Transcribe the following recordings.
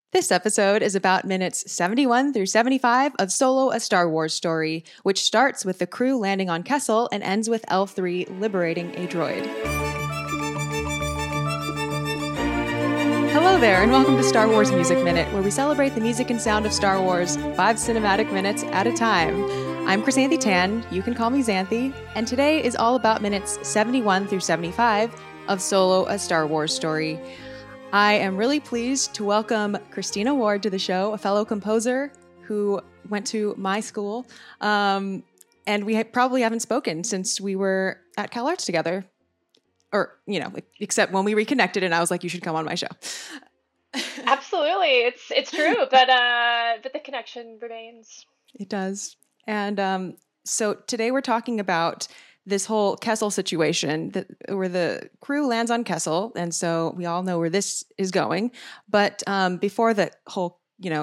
This episode is about minutes 71 through 75 of Solo: A Star Wars Story, which starts with the crew landing on Kessel and ends with L3 liberating a droid. Hello there, and welcome to Star Wars Music Minute, where we celebrate the music and sound of Star Wars 5 cinematic minutes at a time. I'm Chrysanthi Tan, you can call me Xanthi, and today is all about minutes 71 through 75 of Solo: A Star Wars Story. I am really pleased to welcome Christina Ward to the show, a fellow composer who went to my school, and we probably haven't spoken since we were at CalArts together. Or, except when we reconnected and I was like, you should come on my show. Absolutely. It's true, but the connection remains. It does. And so today we're talking about this whole Kessel situation where the crew lands on Kessel. And so we all know where this is going. But before the whole,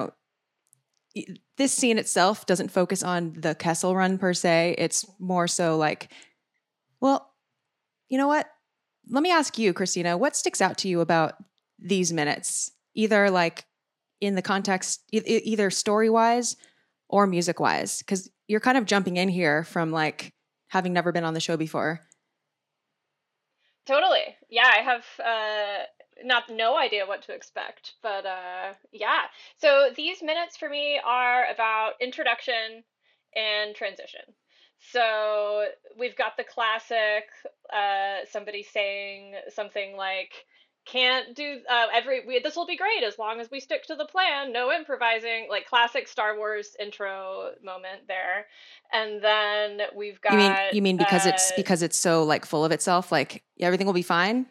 this scene itself doesn't focus on the Kessel run per se. It's more so like, well, you know what? Let me ask you, Christina, what sticks out to you about these minutes? Either like in the context, either story-wise or music-wise, because you're kind of jumping in here from like having never been on the show before. Totally. Yeah, I have no idea what to expect, but yeah. So these minutes for me are about introduction and transition. So we've got the classic, somebody saying something like, can't do this will be great as long as we stick to the plan, no improvising, like classic Star Wars intro moment there. And then we've got you mean because it's so like full of itself, like everything will be fine?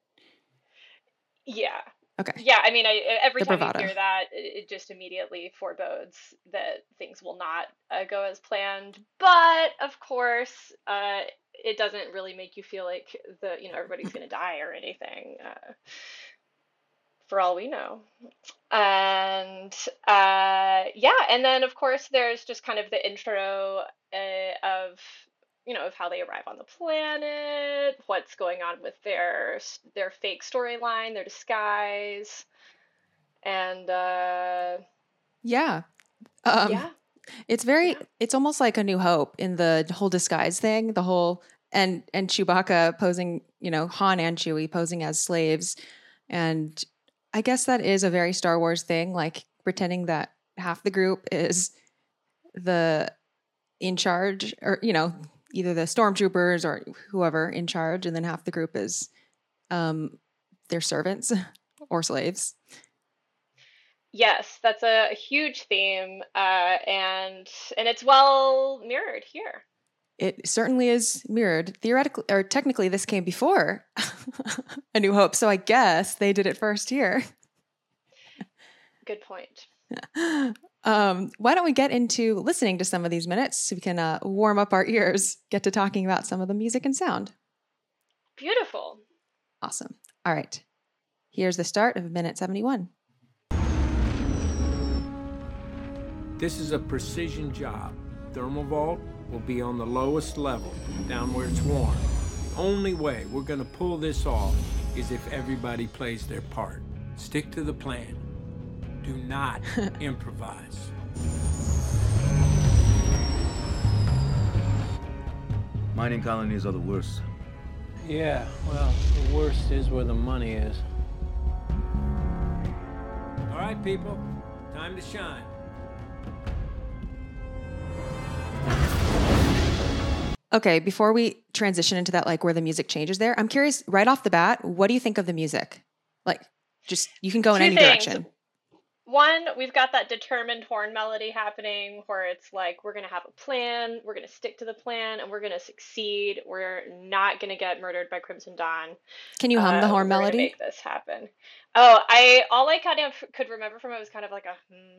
Yeah. Okay. Yeah, I mean, every time you hear that, it just immediately forebodes that things will not go as planned. But of course, it doesn't really make you feel like everybody's going to die or anything, for all we know. And yeah, and then of course there's just kind of the intro of how they arrive on the planet, what's going on with their fake storyline, their disguise, and yeah. yeah. It's almost like A New Hope in the whole disguise thing, the whole and Chewbacca posing, Han and Chewie posing as slaves. And I guess that is a very Star Wars thing, like pretending that half the group is the in charge, or either the stormtroopers or whoever in charge, and then half the group is their servants or slaves. Yes, that's a huge theme, and it's well mirrored here. It certainly is mirrored. Theoretically, or technically, this came before A New Hope, so I guess they did it first here. Good point. Why don't we get into listening to some of these minutes so we can warm up our ears, get to talking about some of the music and sound. Beautiful. Awesome. All right. Here's the start of minute 71. This is a precision job. Thermal vault will be on the lowest level, down where it's warm. The only way we're gonna pull this off is if everybody plays their part. Stick to the plan. Do not improvise. Mining colonies are the worst. Yeah, well, the worst is where the money is. All right, people, time to shine. Okay, before we transition into that, like where the music changes there, I'm curious, right off the bat, what do you think of the music? Like, just, you can go in any direction. One, we've got that determined horn melody happening where it's like, we're going to have a plan, we're going to stick to the plan, and we're going to succeed. We're not going to get murdered by Crimson Dawn. Can you hum the horn melody? Make this happen. Oh, all I kind of could remember from it was kind of like a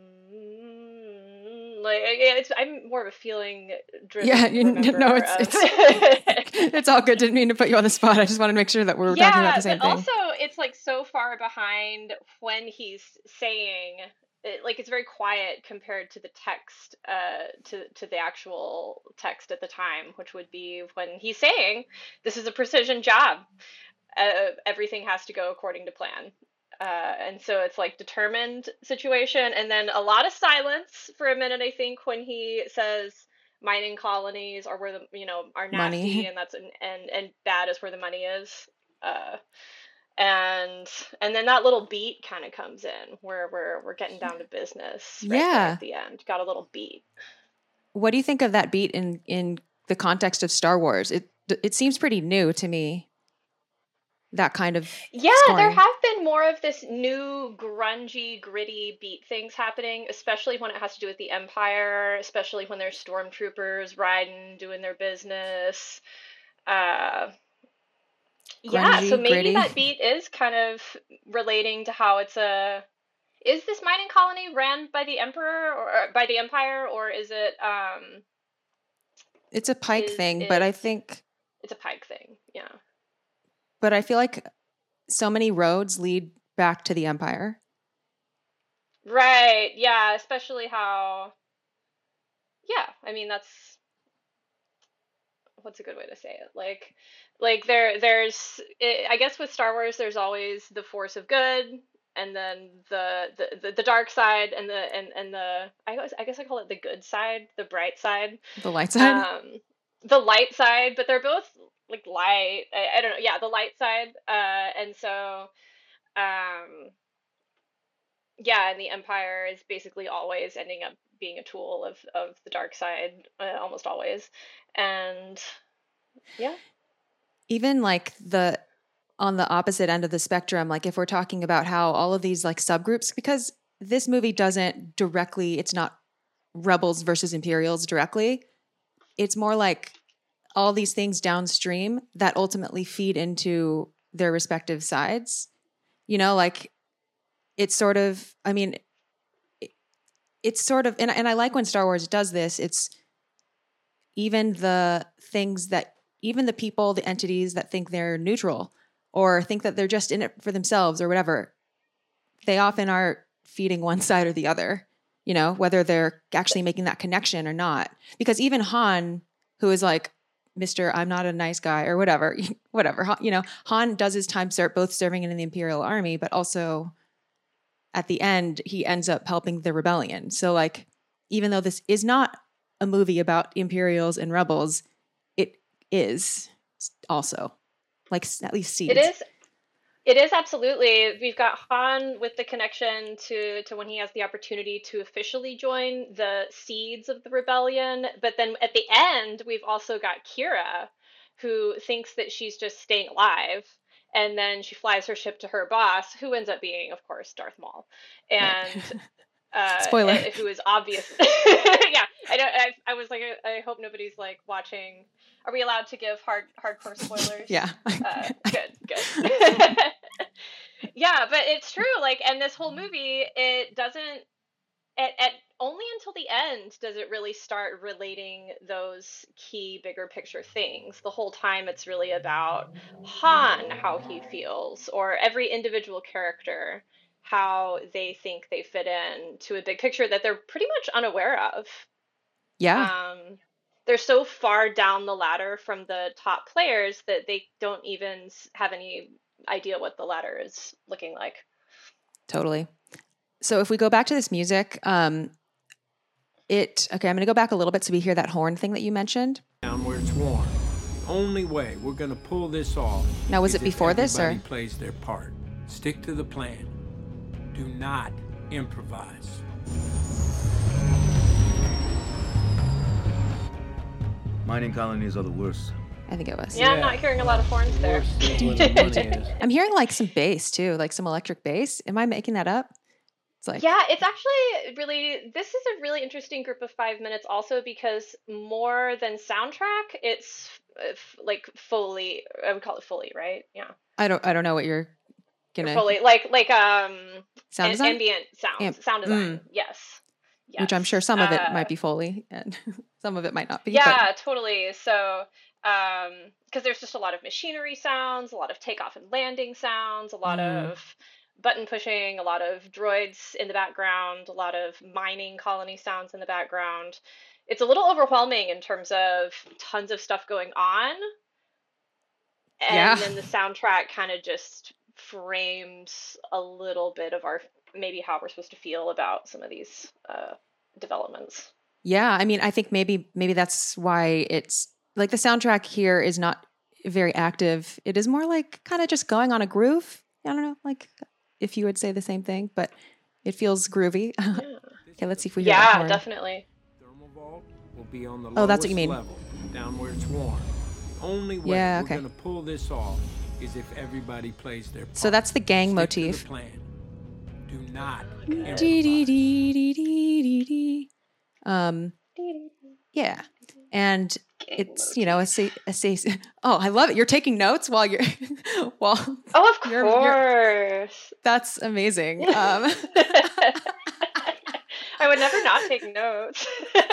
I'm more of a feeling driven. Yeah, no, it's all good. Didn't mean to put you on the spot. I just wanted to make sure that we were talking about the same thing. Also, it's like so far behind when he's saying, like it's very quiet compared to the text, to the actual text at the time, which would be when he's saying, "This is a precision job. Everything has to go according to plan." And so it's like determined situation, and then a lot of silence for a minute, I think, when he says mining colonies are where the are nasty, Money. and and bad is where the money is. Uh, and then that little beat kind of comes in where we're getting down to business right there Yeah. at the end. Got a little beat. What do you think of that beat in the context of Star Wars? It seems pretty new to me. That kind of Yeah, there scoring. have been more of this new grungy, gritty beat things happening, especially when it has to do with the Empire, especially when there's stormtroopers riding, doing their business. Yeah, Grungy, so maybe gritty. that beat is kind of relating to how is this mining colony ran by the Emperor or by the Empire, or is it It's a Pike thing, but I think it's a Pike thing, yeah. But I feel like so many roads lead back to the Empire. Right, yeah, especially how, yeah, I mean, what's a good way to say it? Like I guess with Star Wars, there's always the force of good, and then the dark side, and the I guess I call it the good side, the bright side, The light side. the light side, but they're both like light. I don't know, yeah, the light side, and so yeah, and the Empire is basically always ending up being a tool of the dark side, almost always, and yeah. Even like on the opposite end of the spectrum, like if we're talking about how all of these like subgroups, because this movie doesn't directly, it's not rebels versus Imperials directly. It's more like all these things downstream that ultimately feed into their respective sides. You know, like it's sort of, I mean, it's sort of, and I like when Star Wars does this. It's even the things that, even the people, the entities that think they're neutral or think that they're just in it for themselves or whatever, they often are feeding one side or the other, you know, whether they're actually making that connection or not. Because even Han, who is like, Mr. I'm not a nice guy or whatever, you know, Han does his time both serving in the Imperial Army, but also at the end, he ends up helping the rebellion. So like, even though this is not a movie about Imperials and rebels, it is also like at least seeds. It is absolutely. We've got Han with the connection to when he has the opportunity to officially join the seeds of the rebellion. But then at the end, we've also got Kira, who thinks that she's just staying alive. And then she flies her ship to her boss, who ends up being, of course, Darth Maul. And spoiler, who is obvious. Yeah, I was like, I hope nobody's like watching. Are we allowed to give hardcore spoilers? Yeah. Good. Yeah, but it's true. Like, and this whole movie, it doesn't. At only until the end does it really start relating those key bigger picture things. The whole time it's really about Han, how he feels, or every individual character, how they think they fit in to a big picture that they're pretty much unaware of. Yeah. They're so far down the ladder from the top players that they don't even have any idea what the ladder is looking like. Totally. So if we go back to this music, okay, I'm going to go back a little bit so we hear that horn thing that you mentioned. Down where it's warm. The only way we're going to pull this off. Now, was it before this or? Everybody plays their part. Stick to the plan. Do not improvise. Mining colonies are the worst. I think it was. Yeah, I'm not hearing a lot of horns there. I'm hearing like some bass too, like some electric bass. Am I making that up? It's like, yeah, it's actually really, this is a really interesting group of 5 minutes also because more than soundtrack, it's like Foley. I would call it Foley, right? Yeah. I don't know what you're gonna. Foley, like sound design? Ambient sound, sound design. Yes. Which I'm sure some of it might be Foley and some of it might not be. Yeah, totally. So, because there's just a lot of machinery sounds, a lot of takeoff and landing sounds, a lot of button pushing, a lot of droids in the background, a lot of mining colony sounds in the background. It's a little overwhelming in terms of tons of stuff going on. And then the soundtrack kind of just frames a little bit of our maybe how we're supposed to feel about some of these developments. Yeah, I mean, I think maybe that's why it's like the soundtrack here is not very active. It is more like kind of just going on a groove. I don't know, like if you would say the same thing, but it feels groovy. Yeah. Okay, let's see if we hear that horn. Yeah, definitely. Thermal vault will be on the lowest that's what you mean. Level, down where it's warm. Only way we're going to pull this off is if everybody plays their part. So that's the gang Stick motif. To the plan. Do not. Yeah, and it's oh, I love it. You're taking notes while you're oh, of course. That's amazing. I would never not take notes.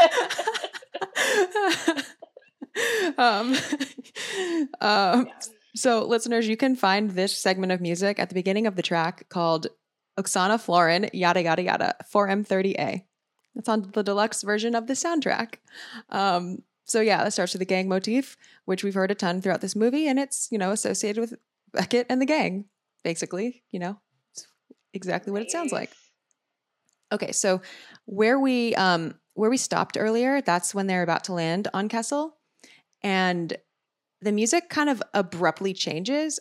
So listeners, you can find this segment of music at the beginning of the track called Oksana Florin Yada Yada Yada 4M30A. That's on the deluxe version of the soundtrack. So yeah, that starts with the gang motif, which we've heard a ton throughout this movie, and it's, associated with Beckett and the gang, basically, it's exactly what it sounds like. Okay, so where we stopped earlier, that's when they're about to land on Kessel, and the music kind of abruptly changes,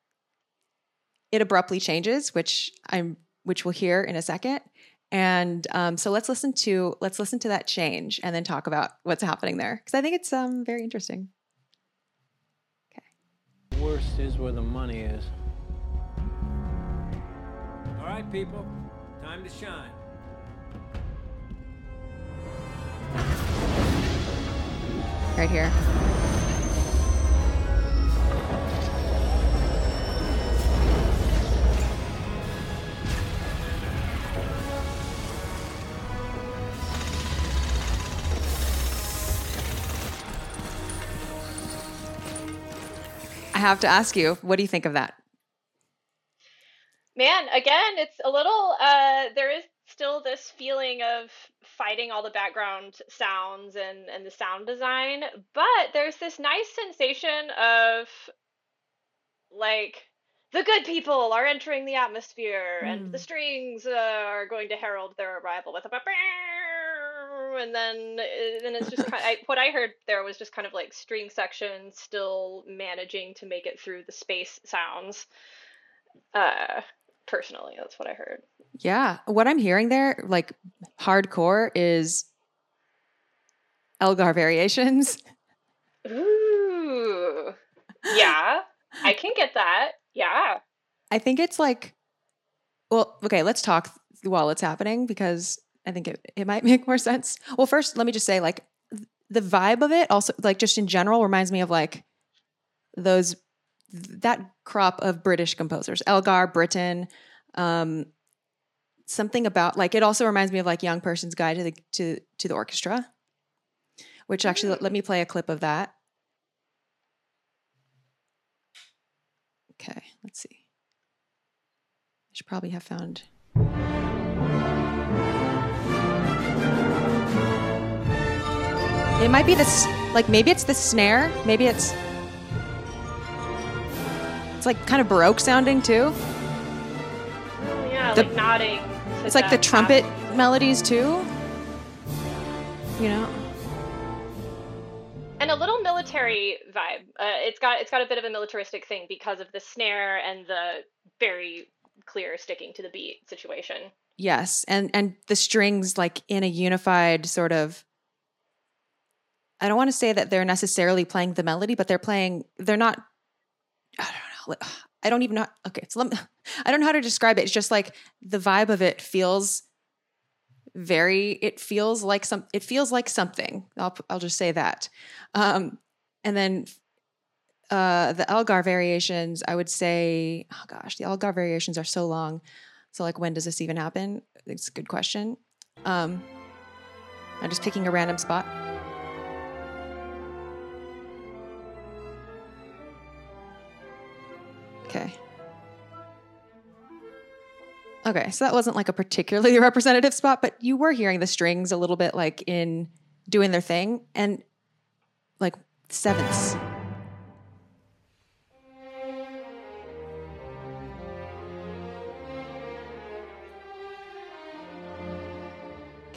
which we'll hear in a second. And so let's listen to that change and then talk about what's happening there, because I think it's very interesting. Okay. The worst is where the money is. All right, people, time to shine. Right here. I have to ask you, what do you think of that? Man, again, it's a little, there is still this feeling of fighting all the background sounds and the sound design, but there's this nice sensation of, like, the good people are entering the atmosphere, and the strings are going to herald their arrival with a and then it's just kind of, what I heard there was just kind of like string section still managing to make it through the space sounds. Personally, that's what I heard. Yeah, what I'm hearing there, like hardcore, is Elgar variations. Ooh, yeah, I can get that. Yeah, I think it's like, well, okay, let's talk while it's happening, because I think it might make more sense. Well, first, let me just say, like, the vibe of it also, like, just in general, reminds me of, like, that crop of British composers, Elgar, Britten, something about, like, it also reminds me of, like, Young Person's Guide to the Orchestra, which actually, let me play a clip of that. Okay, let's see. I should probably have found... It might be this, like, maybe it's the snare. Maybe it's like kind of Baroque sounding too. Yeah, like nodding. It's like the trumpet melodies too. And a little military vibe. It's got a bit of a militaristic thing because of the snare and the very clear sticking to the beat situation. Yes, and the strings, like, in a unified sort of, I don't want to say that they're necessarily playing the melody, but they're not, I don't know. I don't even know. Okay. So I don't know how to describe it. It's just like the vibe of it feels it feels like something. I'll just say that. And then, the Elgar variations, I would say, oh gosh, the Elgar variations are so long. So, like, when does this even happen? It's a good question. I'm just picking a random spot. Okay, so that wasn't like a particularly representative spot, but you were hearing the strings a little bit, like, in doing their thing, and like sevenths.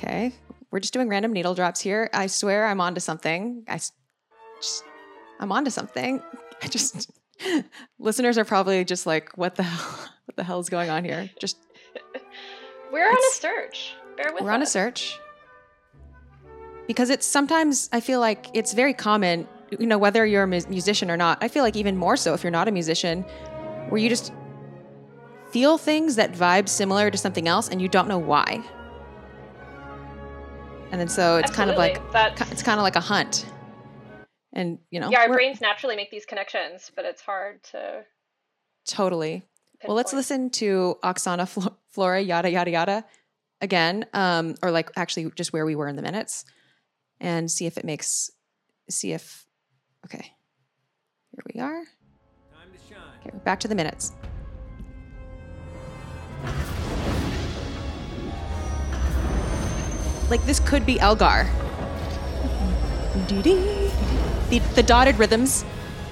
Okay. We're just doing random needle drops here. I swear I'm onto something. I'm onto something. Listeners are probably just like, what the hell is going on here? We're on a search. Bear with us. We're on a search. Because it's sometimes, I feel like it's very common, whether you're a musician or not. I feel like even more so if you're not a musician, where you just feel things that vibe similar to something else and you don't know why. And then so it's kind of like a hunt. And, our brains naturally make these connections, but it's hard to totally pinpoint. Well, let's listen to Oksana Flora, yada, yada, yada again, or like actually just where we were in the minutes, and see if, okay, here we are. Time to shine. Okay, we're back to the minutes. Like this could be Elgar. The dotted rhythms.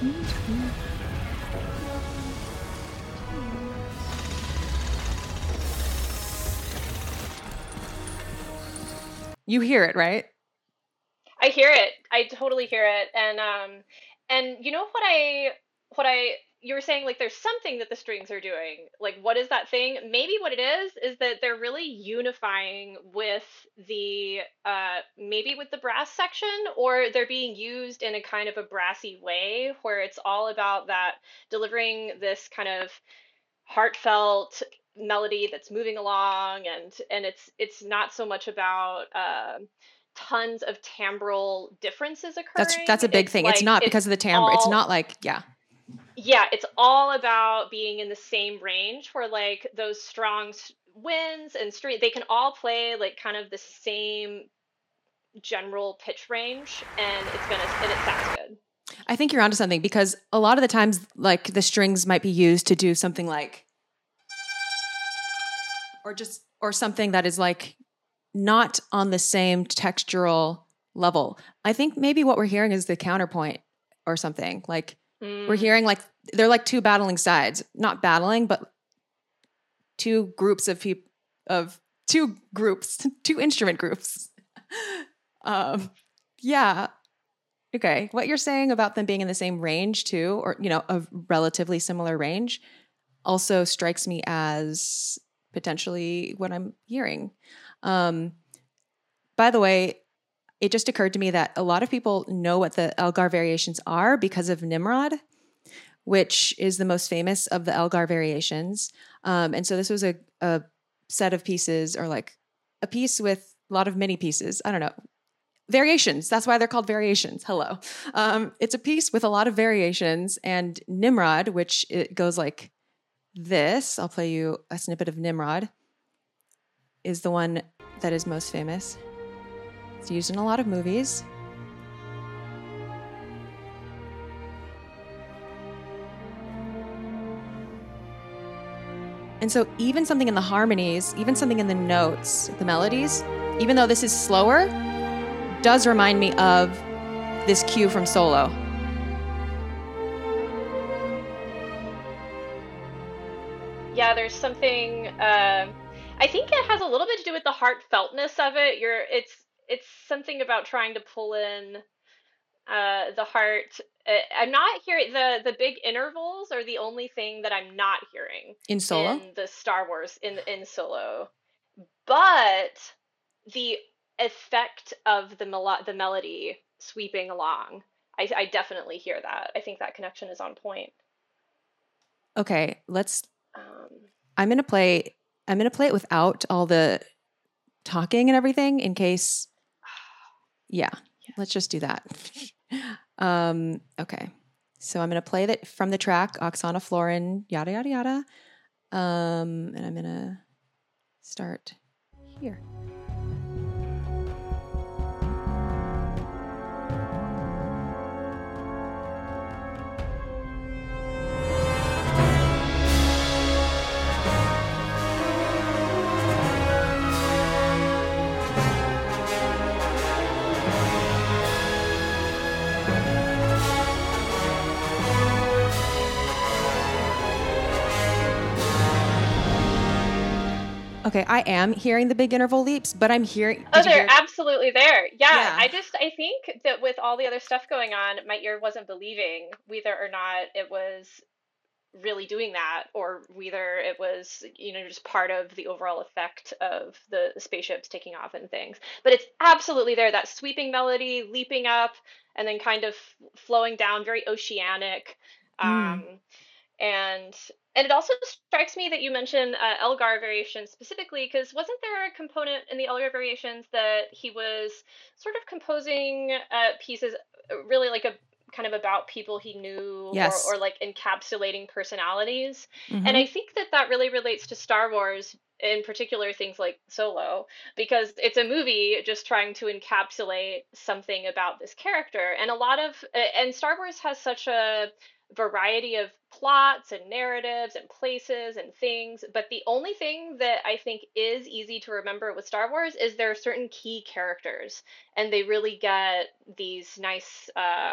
You hear it, right? I hear it. I totally hear it. And you know what you were saying, like there's something that the strings are doing. Like what is that thing? Maybe what it is that they're really unifying with the maybe with the brass section, or they're being used in a kind of a brassy way where it's all about that delivering this kind of heartfelt melody that's moving along, and it's not so much about tons of timbral differences occurring. That's a big thing. It's not because of the timbre. It's not like, yeah, it's all about being in the same range where like those strong winds and string, they can all play like kind of the same general pitch range, and it sounds good. I think you're onto something, because a lot of the times like the strings might be used to do something like, or something that is like not on the same textural level. I think maybe what we're hearing is the counterpoint or something. Like we're hearing like they're like two battling sides, not battling, but two groups of people two instrument groups. Yeah. Okay. What you're saying about them being in the same range too, or, a relatively similar range, also strikes me as potentially what I'm hearing. By the way, it just occurred to me that a lot of people know what the Elgar variations are because of Nimrod, which is the most famous of the Elgar variations. And so this was a set of pieces, or like a piece with a lot of mini pieces. I don't know. Variations. That's why they're called variations. Hello. It's a piece with a lot of variations, and Nimrod, which it goes like this. I'll play you a snippet of Nimrod, is the one that is most famous. It's used in a lot of movies. And so even something in the harmonies, even something in the notes, the melodies, even though this is slower, does remind me of this cue from Solo. Yeah, there's something, I think it has a little bit to do with the heartfeltness of it. It's something about trying to pull in the heart. I'm not hearing the big intervals are the only thing that I'm not hearing in Solo, in the Star Wars in Solo, but the effect of the melody sweeping along, I definitely hear that. I think that connection is on point. Okay, I'm gonna play it without all the talking and everything in case. Yeah. Let's just do that. Okay. So I'm going to play that from the track, Oksana Florin, yada, yada, yada. And I'm going to start here. Okay, I am hearing the big interval leaps, but I'm hearing. Oh, they're absolutely there. Yeah. I think that with all the other stuff going on, my ear wasn't believing whether or not it was really doing that, or whether it was, just part of the overall effect of the spaceships taking off and things. But it's absolutely there. That sweeping melody, leaping up, and then kind of flowing down, very oceanic. And it also strikes me that you mentioned Elgar variations specifically, because wasn't there a component in the Elgar variations that he was sort of composing pieces really like a kind of about people he knew, yes, or like encapsulating personalities? And I think that really relates to Star Wars, in particular things like Solo, because it's a movie just trying to encapsulate something about this character. And and Star Wars has such a variety of plots and narratives and places and things, but the only thing that I think is easy to remember with Star Wars is there are certain key characters, and they really get these nice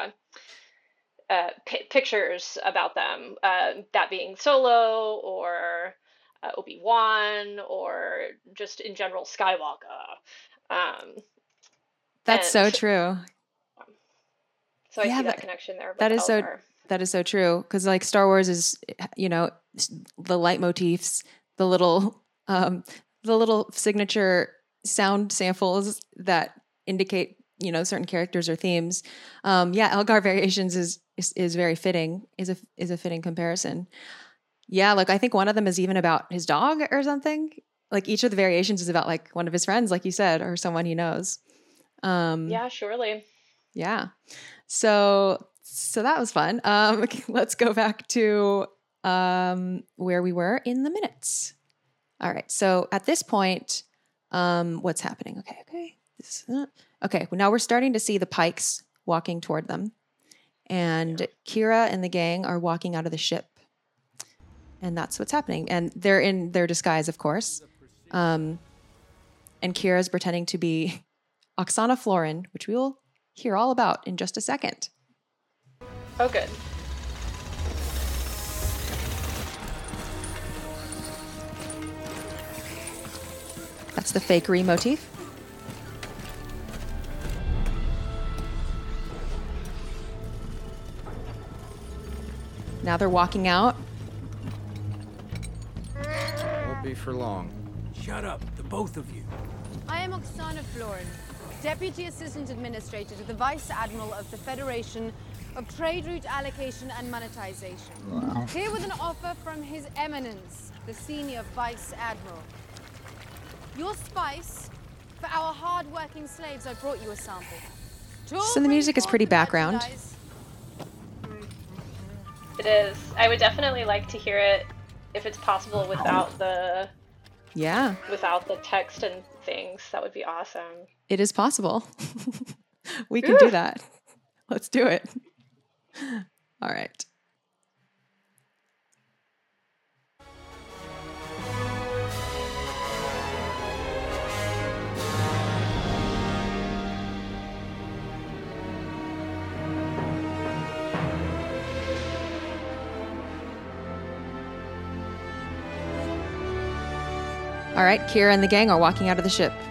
pictures about them, that being Solo, or Obi-Wan, or just in general Skywalker. That's so true. So I see that connection there. That is Elgar. That is so true, because like Star Wars is, the leitmotifs, the little signature sound samples that indicate, certain characters or themes. Elgar variations is very fitting. Is a fitting comparison. Yeah, like I think one of them is even about his dog or something. Like each of the variations is about like one of his friends, like you said, or someone he knows. Yeah, surely. Yeah. So that was fun. Let's go back to where we were in the minutes. All right. So at this point, what's happening? Okay. Okay. Well, now we're starting to see the Pikes walking toward them. And Kira and the gang are walking out of the ship. And that's what's happening. And they're in their disguise, of course. And Kira's pretending to be Oksana Florin, which we will hear all about in just a second. Oh, good. That's the fakery motif. Now they're walking out. Won't be for long. Shut up, the both of you. I am Oksana Florin, Deputy Assistant Administrator to the Vice Admiral of the Federation of Trade Route Allocation and Monetization. Wow. Here with an offer from His Eminence, the Senior Vice Admiral. Your spice, for our hard-working slaves, I brought you a sample. So the music is pretty background. It is. I would definitely like to hear it, if it's possible, without the text and things. That would be awesome. It is possible. We can do that. Let's do it. All right. All right, Kira and the gang are walking out of the ship.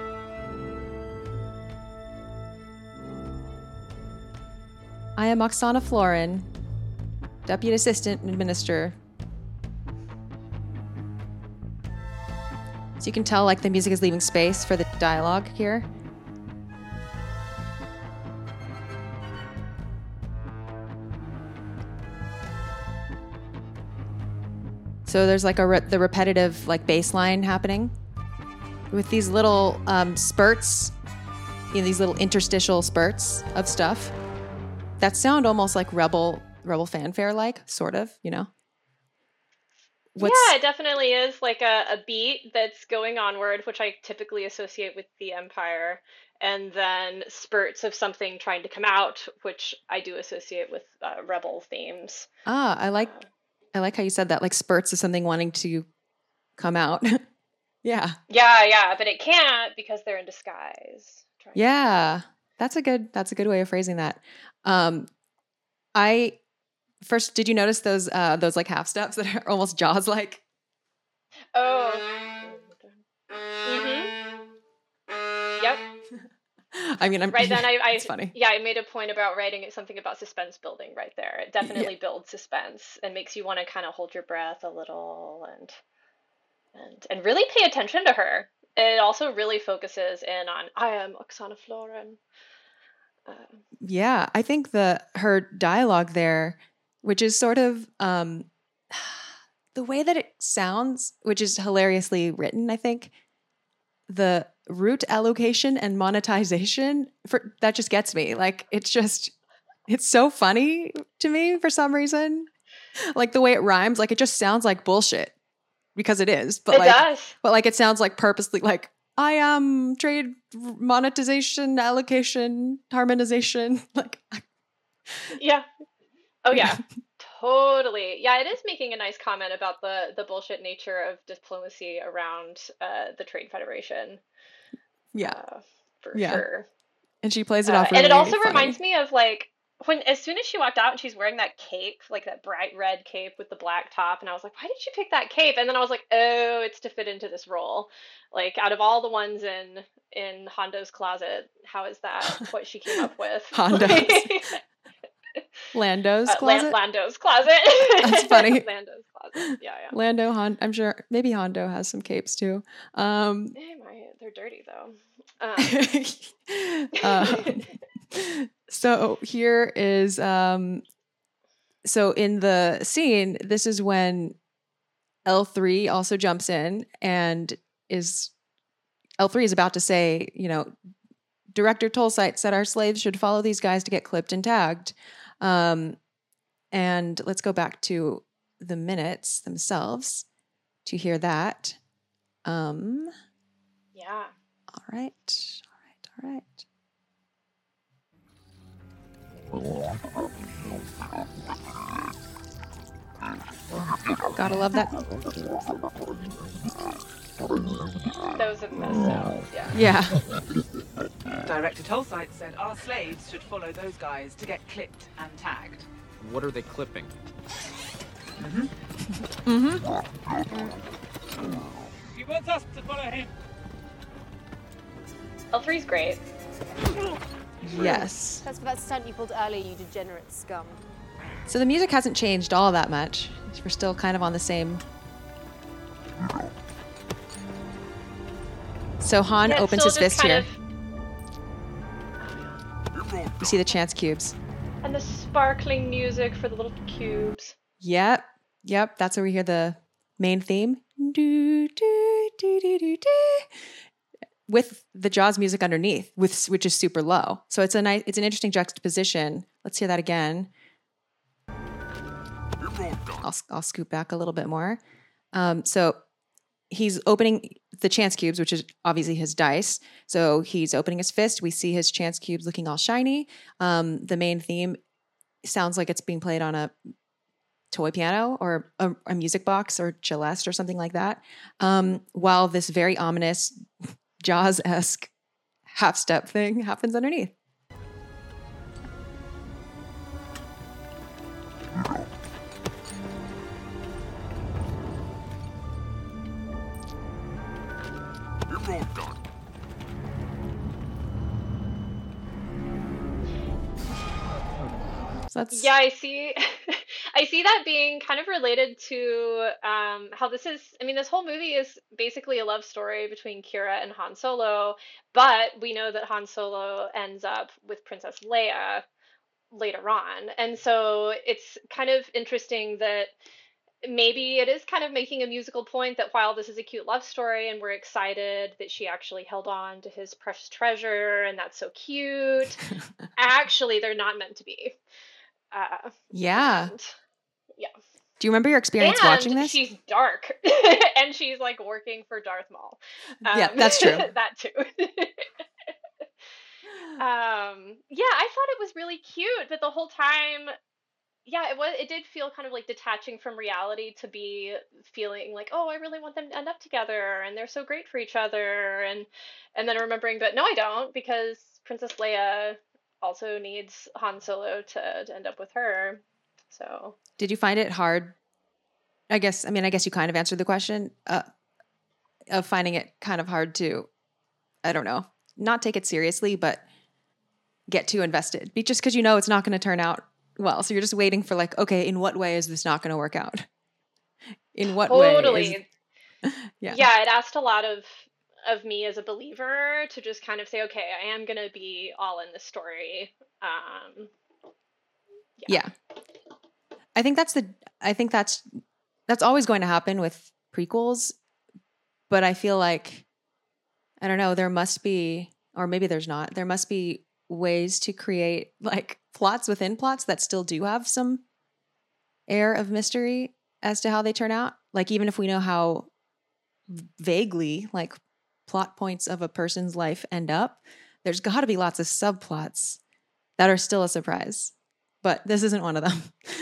I am Oksana Florin, Deputy Assistant Administrator. So you can tell like the music is leaving space for the dialogue here. So there's like the repetitive like bass line happening with these little spurts, these little interstitial spurts of stuff that sound almost like rebel fanfare, like sort of, Yeah, it definitely is like a beat that's going onward, which I typically associate with the Empire, and then spurts of something trying to come out, which I do associate with rebel themes. I like how you said that, like spurts of something wanting to come out. Yeah, but it can't because they're in disguise. Yeah, that's a good way of phrasing that. First, did you notice those like half steps that are almost Jaws like? Oh, Yep. I mean, right then it's funny. Yeah, I made a point about writing something about suspense building right there. It definitely builds suspense and makes you want to kind of hold your breath a little and really pay attention to her. It also really focuses in on, I am Oksana Florin. Yeah, I think her dialogue there, which is sort of the way that it sounds, which is hilariously written, I think, the route allocation and monetization that just gets me. Like, it's so funny to me for some reason. Like the way it rhymes, like it just sounds like bullshit because it is. But it does. But like it sounds like purposely like, I am trade monetization, allocation, harmonization. Like, yeah. Oh yeah. Totally. Yeah, it is making a nice comment about the bullshit nature of diplomacy around the Trade Federation. Yeah. For sure. And she plays it off really and it also funny. reminds me of like as soon as she walked out and she's wearing that cape, like that bright red cape with the black top, and I was like, why did she pick that cape? And then I was like, oh, it's to fit into this role. Like, out of all the ones in Hondo's closet, how is that what she came up with? Lando's closet? Lando's closet. That's funny. Lando's closet. Yeah. Lando, I'm sure maybe Hondo has some capes too. They're dirty though. So here is so in the scene, this is when L3 also jumps in and L3 is about to say, Director Tolsite said our slaves should follow these guys to get clipped and tagged. And let's go back to the minutes themselves to hear that. Yeah. All right. Gotta love that. Those are the best sounds, Yeah. Director Tolsite said our slaves should follow those guys to get clipped and tagged. What are they clipping? He wants us to follow him. L3's great. Yes. That's for that stunt you pulled earlier, you degenerate scum. So the music hasn't changed all that much. We're still kind of on the same. So Han opens his fist here. You see the chance cubes. And the sparkling music for the little cubes. Yep. That's where we hear the main theme. Do, do, do, do, do, do. With the Jaws music underneath, which is super low. So it's an interesting juxtaposition. Let's hear that again. I'll scoot back a little bit more. So he's opening the chance cubes, which is obviously his dice. So he's opening his fist. We see his chance cubes looking all shiny. The main theme sounds like it's being played on a toy piano or a music box or Celeste or something like that. While this very ominous Jaws-esque half-step thing happens underneath. So that's... Yeah, I see. I see that being kind of related to how this is. I mean, this whole movie is basically a love story between Qi'ra and Han Solo, but we know that Han Solo ends up with Princess Leia later on, and so it's kind of interesting that maybe it is kind of making a musical point that while this is a cute love story and we're excited that she actually held on to his precious treasure and that's so cute, actually they're not meant to be. Yeah. Yeah. Do you remember your experience watching this? She's dark and she's like working for Darth Maul. Yeah, that's true. That too. Yeah, I thought it was really cute, but the whole time, yeah, it did feel kind of like detaching from reality to be feeling like, oh, I really want them to end up together and they're so great for each other, and then remembering, but no, I don't, because Princess Leia also needs Han Solo to end up with her. So did you find it hard? I guess you kind of answered the question of finding it kind of hard to, I don't know, not take it seriously, but get too invested. Just because you know it's not going to turn out well. So you're just waiting for like, okay, in what way is this not going to work out? In what way? Yeah, it asked a lot of me as a believer to just kind of say, okay, I am going to be all in this story. Yeah. I think that's always going to happen with prequels, but I feel like, I don't know, there must be, or maybe there's not, there must be ways to create like plots within plots that still do have some air of mystery as to how they turn out. Like, even if we know how vaguely like plot points of a person's life end up, there's got to be lots of subplots that are still a surprise. But this isn't one of them.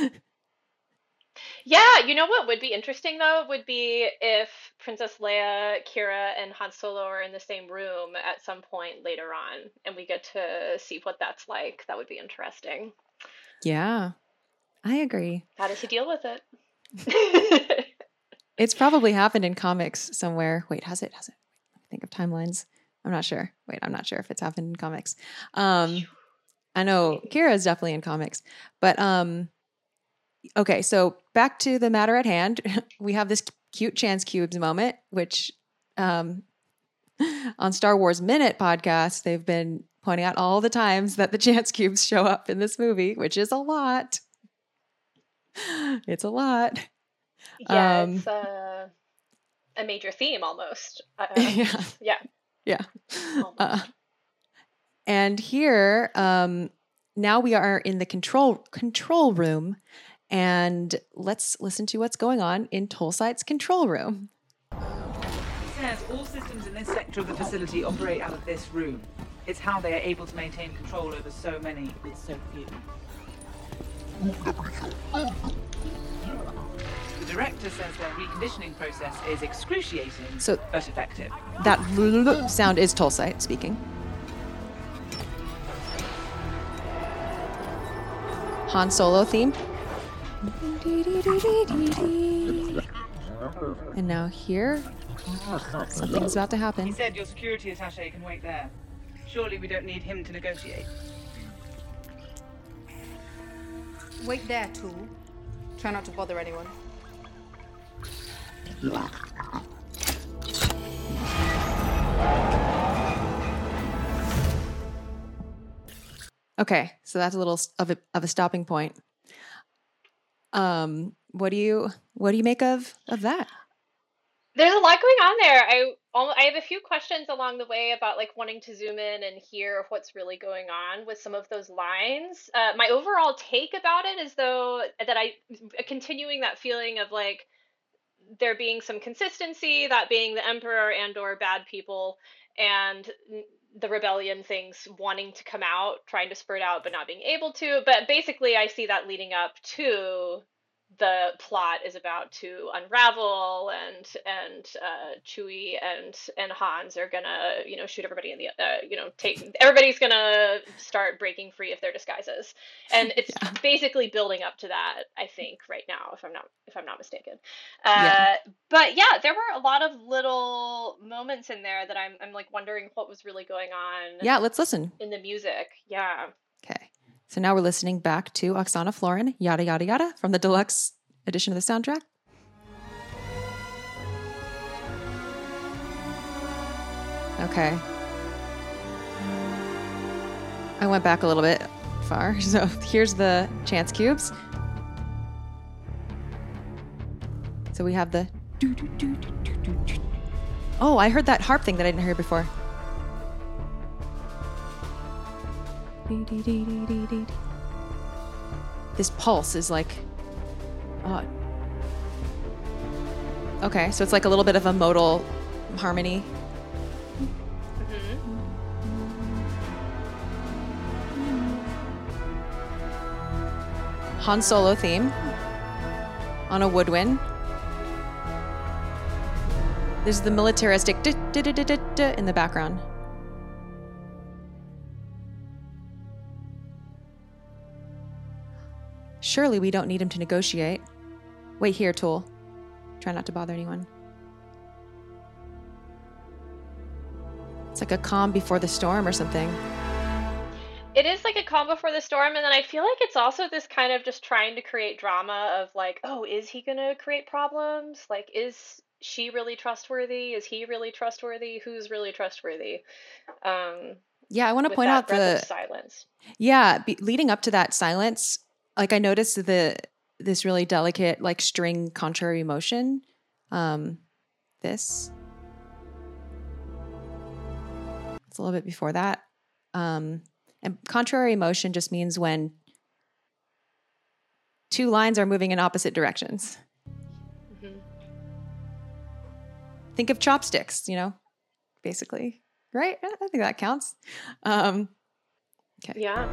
Yeah, you know what would be interesting though would be if Princess Leia, Qi'ra, and Han Solo are in the same room at some point later on, and we get to see what that's like. That would be interesting. Yeah, I agree. How does he deal with it? It's probably happened in comics somewhere. Wait, has it? Let me think of timelines. I'm not sure. Wait, I'm not sure if it's happened in comics. I know Qi'ra is definitely in comics, but okay. So back to the matter at hand. We have this cute Chance Cubes moment, which on Star Wars Minute podcast, they've been pointing out all the times that the Chance Cubes show up in this movie, which is a lot. It's a lot. Yeah, it's a major theme almost. Yeah. And here, now we are in the control room, and let's listen to what's going on in Tolsight's control room. It says all systems in this sector of the facility operate out of this room. It's how they are able to maintain control over so many with so few. The director says their reconditioning process is excruciating, but effective. That sound is Tolsight speaking. Han Solo theme. And now here, something's about to happen. He said your security attaché can wait there. Surely we don't need him to negotiate. Wait there, Tool. Try not to bother anyone. Okay, so that's a little of a stopping point. What do you make of that? There's a lot going on there. I have a few questions along the way about like wanting to zoom in and hear what's really going on with some of those lines. My overall take about it is though that continuing that feeling of like there being some consistency, that being the Emperor and or bad people, and the rebellion things wanting to come out, trying to spurt out but not being able to. But basically I see that leading up to the plot is about to unravel, and Chewie and Hans are gonna shoot everybody in the everybody's gonna start breaking free of their disguises, and it's basically building up to that, I think, right now, if I'm not mistaken. But yeah, there were a lot of little moments in there that I'm like wondering what was really going on. Yeah, let's listen in the music. Yeah. Okay. So now we're listening back to Oksana Florin, Yada Yada Yada, from the deluxe edition of the soundtrack. Okay. I went back a little bit far. So here's the Chance Cubes. So we have the... Oh, I heard that harp thing that I didn't hear before. This pulse is like odd. Okay, so it's like a little bit of a modal harmony. Han Solo theme on a woodwind. There's the militaristic in the background. Surely we don't need him to negotiate. Wait here, Tool. Try not to bother anyone. It's like a calm before the storm or something. It is like a calm before the storm, and then I feel like it's also this kind of just trying to create drama of like, oh, is he gonna create problems? Like, is she really trustworthy? Is he really trustworthy? Who's really trustworthy? Yeah, I want to With point that out breath of silence. Yeah, leading up to that silence, like I noticed this really delicate like string contrary motion. This. It's a little bit before that. And contrary motion just means when two lines are moving in opposite directions. Mm-hmm. Think of chopsticks, basically, right? I think that counts. Okay. Yeah.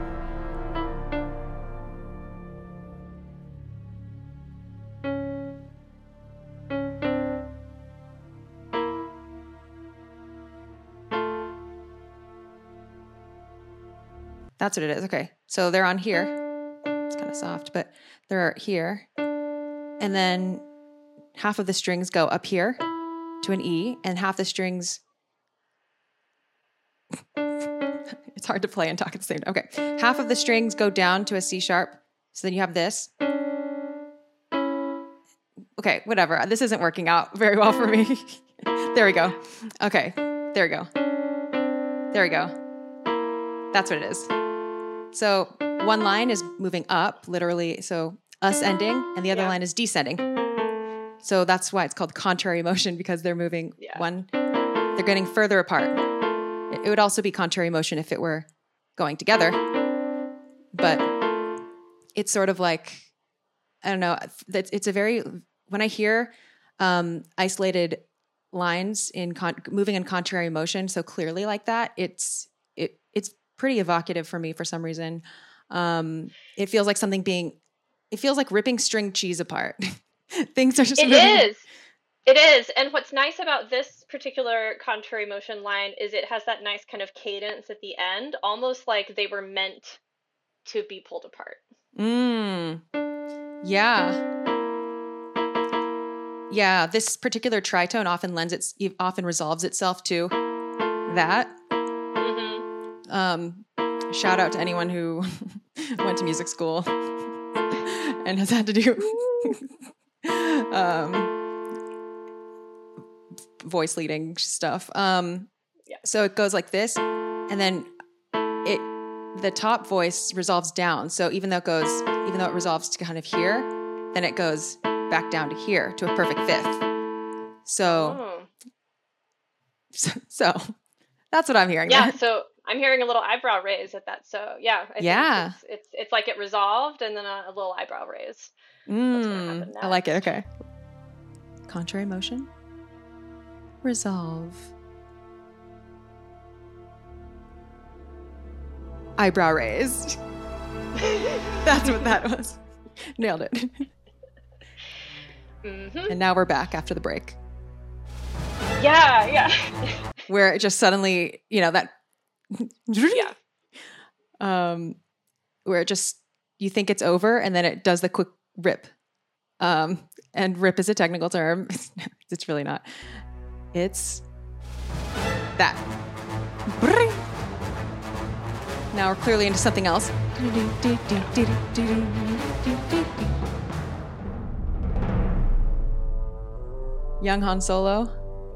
That's what it is. Okay. So they're on here. It's kind of soft, but they're here. And then half of the strings go up here to an E, and half the strings... It's hard to play and talk at the same time. Okay. Half of the strings go down to a C sharp. So then you have this. Okay, whatever. This isn't working out very well for me. There we go. Okay. There we go. There we go. That's what it is. So one line is moving up, literally, so ascending, and the other line is descending. So that's why it's called contrary motion, because they're moving they're getting further apart. It would also be contrary motion if it were going together. But it's sort of like, I don't know, it's a very, when I hear isolated lines in moving in contrary motion so clearly like that, it's pretty evocative for me for some reason. It feels like it feels like ripping string cheese apart. Things are just It is. And what's nice about this particular contrary motion line is it has that nice kind of cadence at the end, almost like they were meant to be pulled apart. Yeah. Yeah, this particular tritone often resolves itself to that. Shout out to anyone who went to music school and has had to do voice leading stuff. So it goes like this, and then the top voice resolves down. So even though it resolves to kind of here, then it goes back down to here to a perfect fifth. So that's what I'm hearing. Yeah. So I'm hearing a little eyebrow raise at that. So yeah, I think it's like it resolved and then a little eyebrow raise. I like it. Okay. Contrary motion. Resolve. Eyebrow raised. That's what that was. Nailed it. Mm-hmm. And now we're back after the break. Yeah. Where it just suddenly, that. Yeah. Where it just, you think it's over and then it does the quick rip. And rip is a technical term. It's really not. It's that. Now we're clearly into something else. Young Han Solo.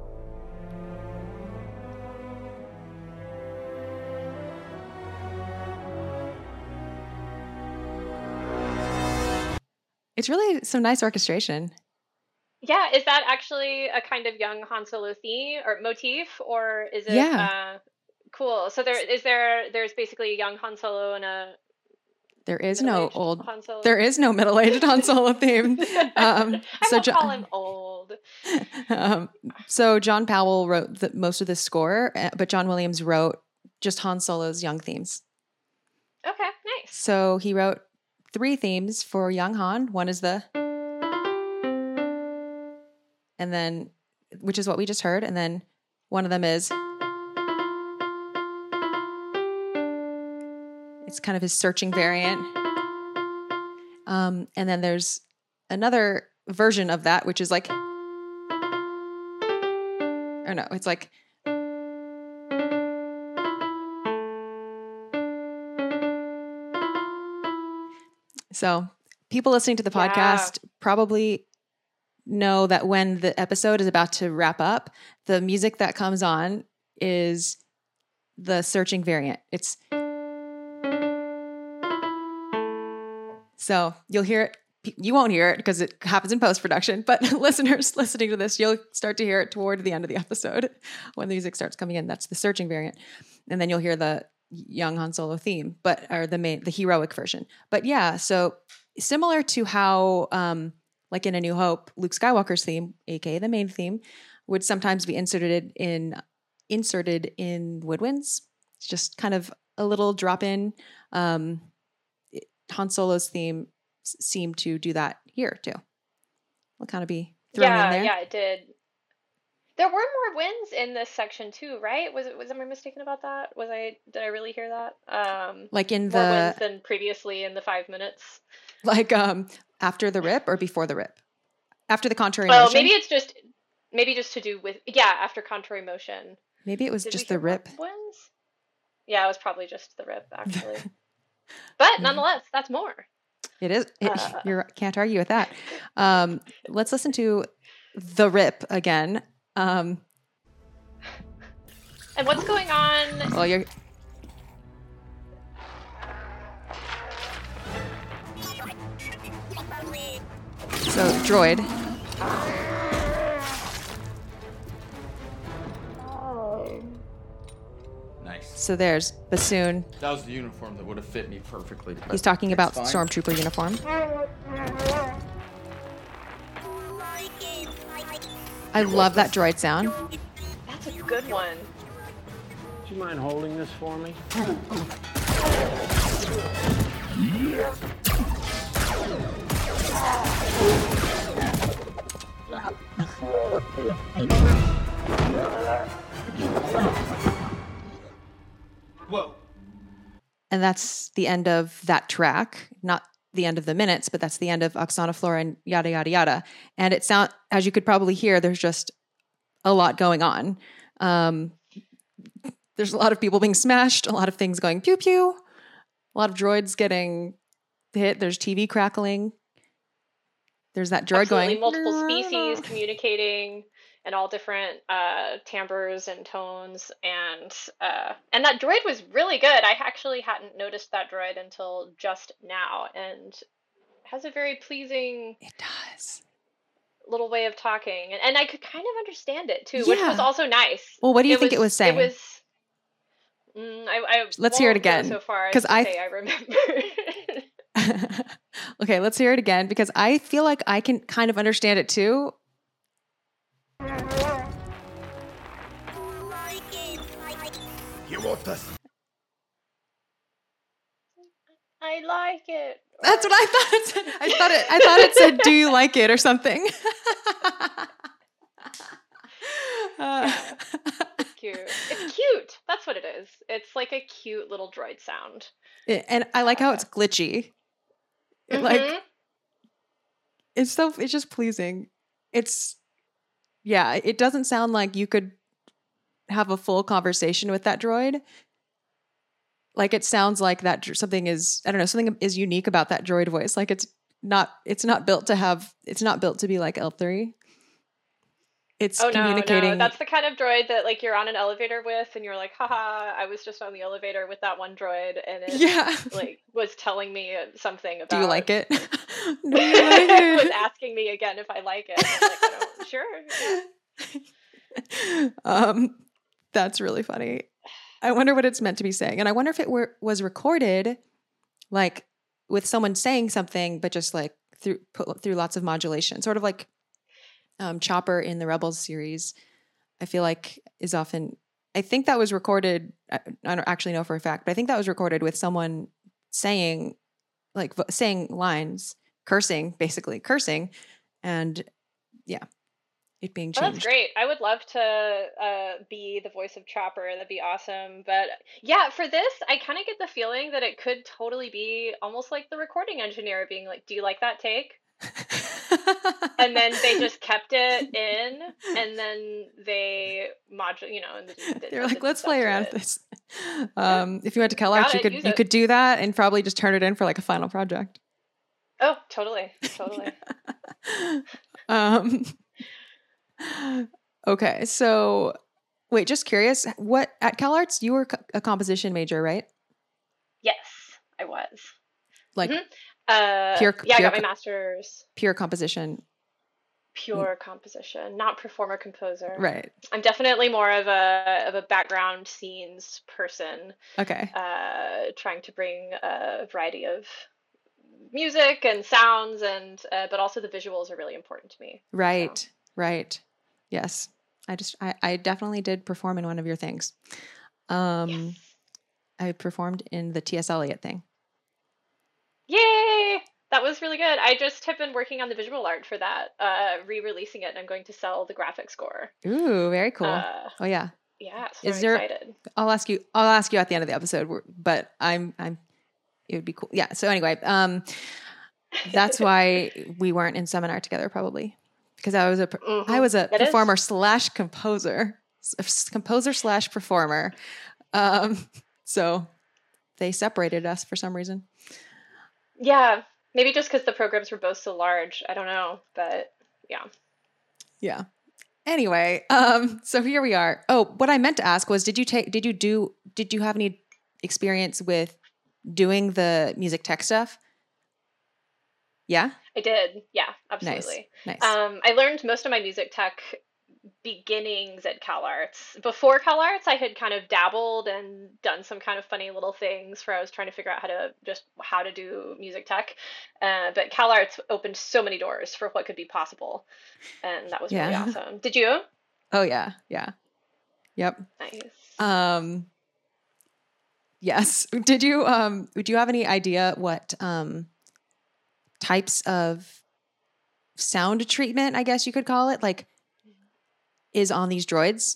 It's really some nice orchestration. Yeah, is that actually a kind of young Han Solo theme or motif, or is it cool? So there's basically a young Han Solo and there is no old Han Solo. There is no middle-aged Han Solo theme. I won't call him old. So John Powell wrote most of the score, but John Williams wrote just Han Solo's young themes. Okay, nice. So he wrote 3 themes for young Han. One is and then, which is what we just heard. And then one of them is, it's kind of his searching variant. And then there's another version of that, which is like, or no, it's like, So people listening to the podcast probably know that when the episode is about to wrap up, the music that comes on is the searching variant. So you'll hear it. You won't hear it because it happens in post-production, but listeners listening to this, you'll start to hear it toward the end of the episode when the music starts coming in. That's the searching variant. And then you'll hear the young Han Solo theme, or the heroic version. But yeah, so similar to how, like in A New Hope, Luke Skywalker's theme, aka the main theme, would sometimes be inserted in woodwinds. It's just kind of a little drop in. Han Solo's theme seemed to do that here too. Will kind of be thrown in there. Yeah, it did. There were more winds in this section too, right? Am I mistaken about that? Did I really hear that? Like in more winds than previously in the 5 minutes. Like after the rip or before the rip? After the contrary motion? Oh, maybe just to do with after contrary motion. Maybe it was just the rip. Winds? Yeah, it was probably just the rip actually. But nonetheless, that's more. It is. You can't argue with that. Let's listen to the rip again. And what's going on? Well, you're. So, droid. Nice. So there's Bassoon. That was the uniform that would have fit me perfectly. He's talking about Stormtrooper uniform. I love that droid sound. That's a good one. Do you mind holding this for me? Whoa. And that's the end of that track. Not the end of the minutes, but that's the end of Oksana Flora and yada, yada, yada. And it sounds, as you could probably hear, there's just a lot going on. There's a lot of people being smashed, a lot of things going pew pew, a lot of droids getting hit. There's TV crackling. There's that droid Absolutely, going. Multiple species communicating in all different timbres and tones, and that droid was really good. I actually hadn't noticed that droid until just now, and has a very pleasing. It does. Little way of talking, and I could kind of understand it too, which was also nice. Well, what do you think it was saying? It was. Let's hear it again. So far, because I remember. Okay, let's hear it again because I feel like I can kind of understand it too. You want this? I like it. That's what I thought it said. I thought it said, "Do you like it?" or something. It's cute. It's cute. That's what it is. It's like a cute little droid sound. And I like how it's glitchy. It's just pleasing. It doesn't sound like you could have a full conversation with that droid. Like it sounds like that something is unique about that droid voice. Like it's not built to be like L3. It's communicating. No. That's the kind of droid that like you're on an elevator with and you're like, haha, I was just on the elevator with that one droid and it like was telling me something about. Do you like it? It was asking me again if I like it. I was like, sure. That's really funny. I wonder what it's meant to be saying. And I wonder if it was recorded like with someone saying something, but just like through lots of modulation, sort of like Chopper in the Rebels series, I feel like is often, I think that was recorded. I don't actually know for a fact, but I think that was recorded with someone saying lines, cursing, and it being changed. Oh, that's great. I would love to be the voice of Chopper. That'd be awesome. But yeah, for this, I kind of get the feeling that it could totally be almost like the recording engineer being like, do you like that take? And then they just kept it in, and then they modulate, they're like, let's play around with this. If you went to CalArts, you could do that and probably just turn it in for like a final project. Oh, totally. Totally. um, okay. So wait, just curious, what at CalArts, you were a composition major, right? Yes, I was. Like pure, pure, I got my master's. Pure composition. Pure composition, not performer composer. Right. I'm definitely more of a background scenes person. Okay. Trying to bring a variety of music and sounds, and but also the visuals are really important to me. Right. So. Right. Yes. I definitely did perform in one of your things. Yes. I performed in the T.S. Eliot thing. Yay! That was really good. I just have been working on the visual art for that, re-releasing it, and I'm going to sell the graphic score. Ooh, very cool. Oh yeah. Yeah, so I'm excited. I'll ask you at the end of the episode, but it would be cool. Yeah. So anyway, that's why we weren't in seminar together, probably, because I was a performer / composer, composer / performer. So they separated us for some reason. Yeah. Maybe just because the programs were both so large. I don't know, but yeah. Yeah. Anyway, so here we are. Oh, what I meant to ask was, did you have any experience with doing the music tech stuff? Yeah? I did. Yeah, absolutely. Nice. I learned most of my music tech beginnings at CalArts. Before CalArts, I had kind of dabbled and done some kind of funny little things where I was trying to figure out how to do music tech. But CalArts opened so many doors for what could be possible, and that was really awesome. Did you? Oh yeah, yeah, yep. Nice. Yes. Did you have any idea what types of sound treatment, I guess you could call it, like, is on these droids?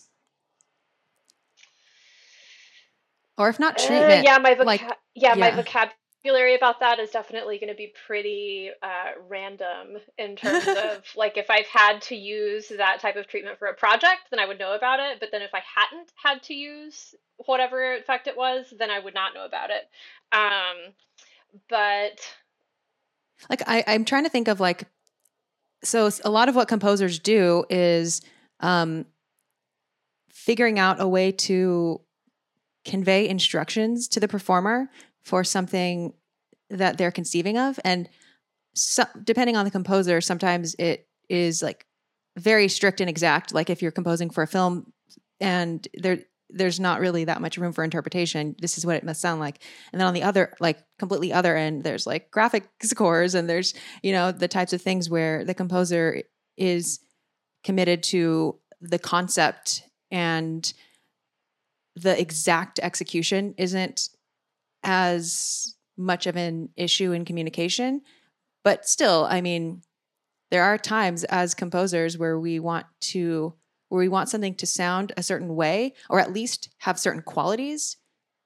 Or if not treatment, my vocabulary about that is definitely going to be pretty random in terms of like, if I've had to use that type of treatment for a project, then I would know about it. But then if I hadn't had to use whatever effect it was, then I would not know about it. But like, I'm trying to think of, like, so a lot of what composers do is figuring out a way to convey instructions to the performer for something that they're conceiving of. And so, depending on the composer, sometimes it is like very strict and exact. Like if you're composing for a film and there's not really that much room for interpretation, this is what it must sound like. And then on the other, like completely other end, there's like graphic scores, and there's, the types of things where the composer is committed to the concept and the exact execution isn't as much of an issue in communication. But still, I mean, there are times as composers where we want something to sound a certain way, or at least have certain qualities,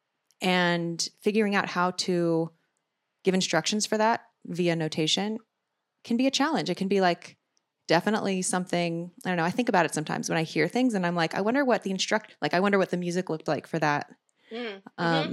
and figuring out how to give instructions for that via notation can be a challenge. It can be like definitely something, I don't know, I think about it sometimes when I hear things and I'm like, I wonder what I wonder what the music looked like for that. Mm-hmm.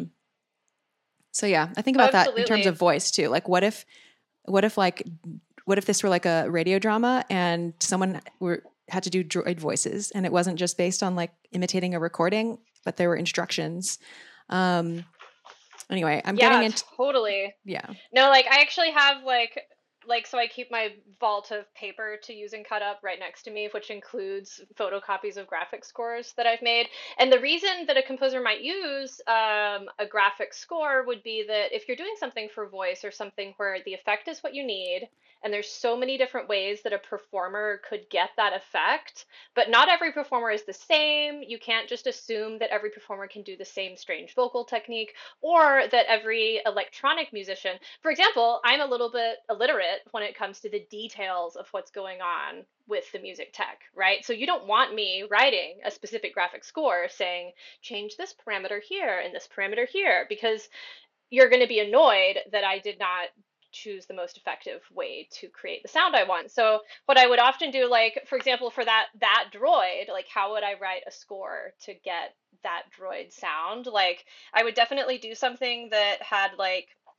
So yeah, I think about that in terms of voice too. Like what if this were like a radio drama and someone had to do droid voices, and it wasn't just based on like imitating a recording, but there were instructions. Anyway, I'm getting into totally. Yeah. No, like I actually have so I keep my vault of paper to use and cut up right next to me, which includes photocopies of graphic scores that I've made. And the reason that a composer might use a graphic score would be that if you're doing something for voice or something where the effect is what you need, and there's so many different ways that a performer could get that effect, but not every performer is the same. You can't just assume that every performer can do the same strange vocal technique, or that every electronic musician, for example, I'm a little bit illiterate when it comes to the details of what's going on with the music tech, right? So you don't want me writing a specific graphic score saying, change this parameter here and this parameter here, because you're going to be annoyed that I did not choose the most effective way to create the sound I want. So what I would often do, like, for example, for that droid, like, how would I write a score to get that droid sound? Like, I would definitely do something that had, like,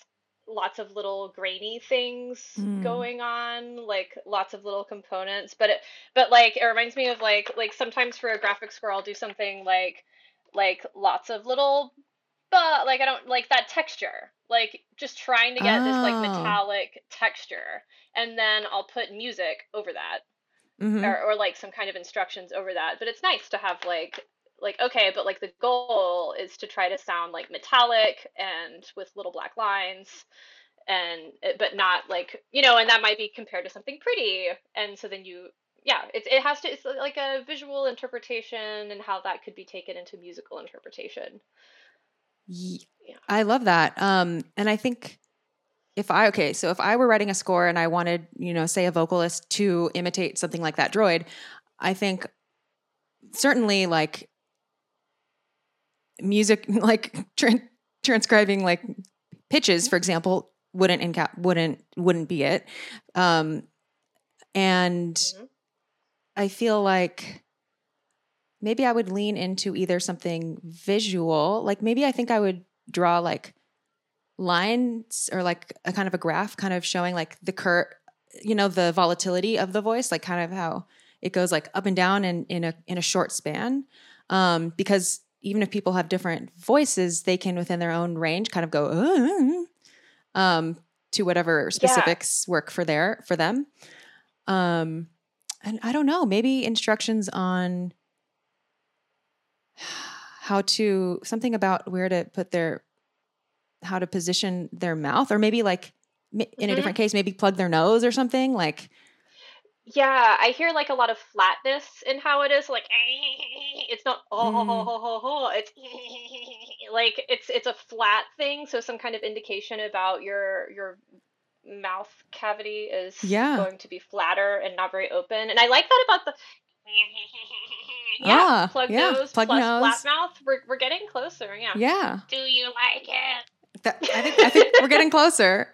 lots of little grainy things going on, like lots of little components. But like it reminds me of like sometimes for a graphic score I'll do something like lots of little, but like I don't like that texture, like just trying to get this like metallic texture, and then I'll put music over that. Or like some kind of instructions over that. But it's nice to have like okay, but like the goal is to try to sound like metallic and with little black lines, and but not like, you know, and that might be compared to something pretty, and so then it's like a visual interpretation and how that could be taken into musical interpretation. Yeah. I love that. And I think if I were writing a score and I wanted, you know, say a vocalist to imitate something like that droid, I think certainly like music, like transcribing like pitches, for example, wouldn't be it. And I feel like maybe I would lean into either something visual, like maybe I think I would draw like lines or like a kind of a graph kind of showing like the the volatility of the voice, like kind of how it goes like up and down in a short span. Because even if people have different voices, they can within their own range kind of go to whatever specifics work for them. And I don't know, maybe instructions on something about where to put how to position their mouth, or maybe like in a different case, maybe plug their nose or something like. Yeah, I hear like a lot of flatness in how it is, like it's not it's like it's a flat thing, so some kind of indication about your mouth cavity is going to be flatter and not very open. And I like that about the plug nose plus flat mouth. We're getting closer. Yeah. Do you like it? I think we're getting closer.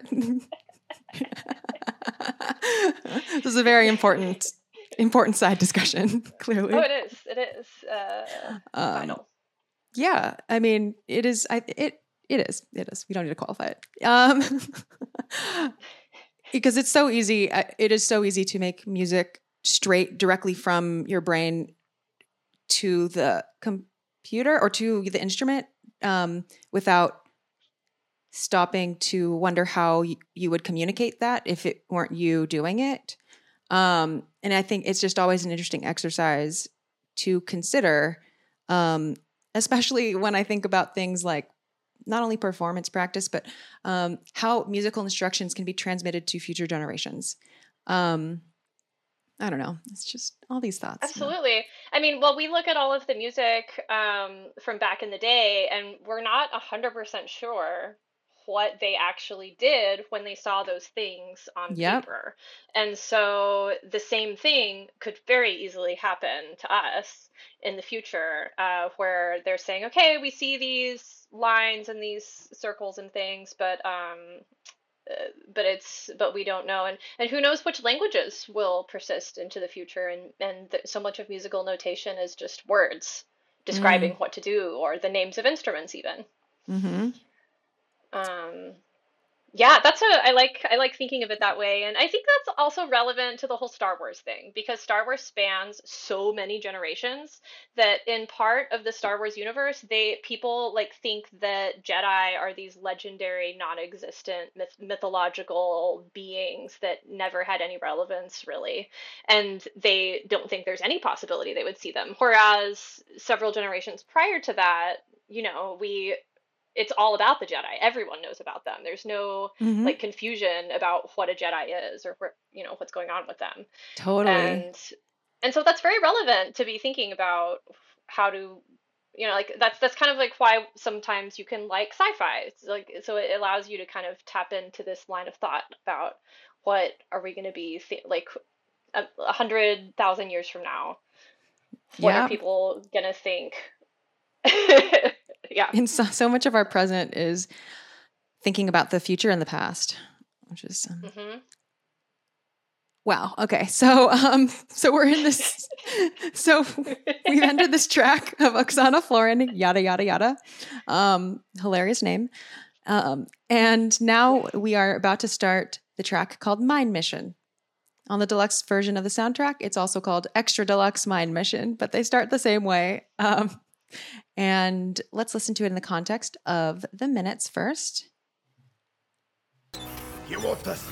This is a very important side discussion, clearly. Oh, it is. Vital. Yeah, I mean, it is. It is. We don't need to qualify it. Because it's so easy. It is so easy to make music straight directly from your brain to the computer or to the instrument without stopping to wonder how you would communicate that if it weren't you doing it. And I think it's just always an interesting exercise to consider, especially when I think about things like not only performance practice, but how musical instructions can be transmitted to future generations. I don't know. It's just all these thoughts. Absolutely. I mean, well, we look at all of the music from back in the day, and we're not 100% sure what they actually did when they saw those things on paper. And so the same thing could very easily happen to us in the future, where they're saying, okay, we see these lines and these circles and things, but we don't know, and who knows which languages will persist into the future, and so much of musical notation is just words describing what to do, or the names of instruments even. Yeah, I like thinking of it that way. And I think that's also relevant to the whole Star Wars thing, because Star Wars spans so many generations that in part of the Star Wars universe, people like think that Jedi are these legendary, non-existent mythological beings that never had any relevance really. And they don't think there's any possibility they would see them. Whereas several generations prior to that, it's all about the Jedi. Everyone knows about them. There's no like confusion about what a Jedi is or what's going on with them. Totally. And so that's very relevant to be thinking about how to, like that's kind of like why sometimes you can like sci-fi. It's like, so it allows you to kind of tap into this line of thought about what are we going to be like 100,000 years from now? What are people going to think? Yeah. And so much of our present is thinking about the future and the past, which is wow. Okay. So we're in this, so we've entered this track of Oksana Florin, yada, yada, yada. Hilarious name. And now we are about to start the track called Mind Mission. On the deluxe version of the soundtrack, it's also called Extra Deluxe Mind Mission, but they start the same way. And let's listen to it in the context of the minutes first. You want this?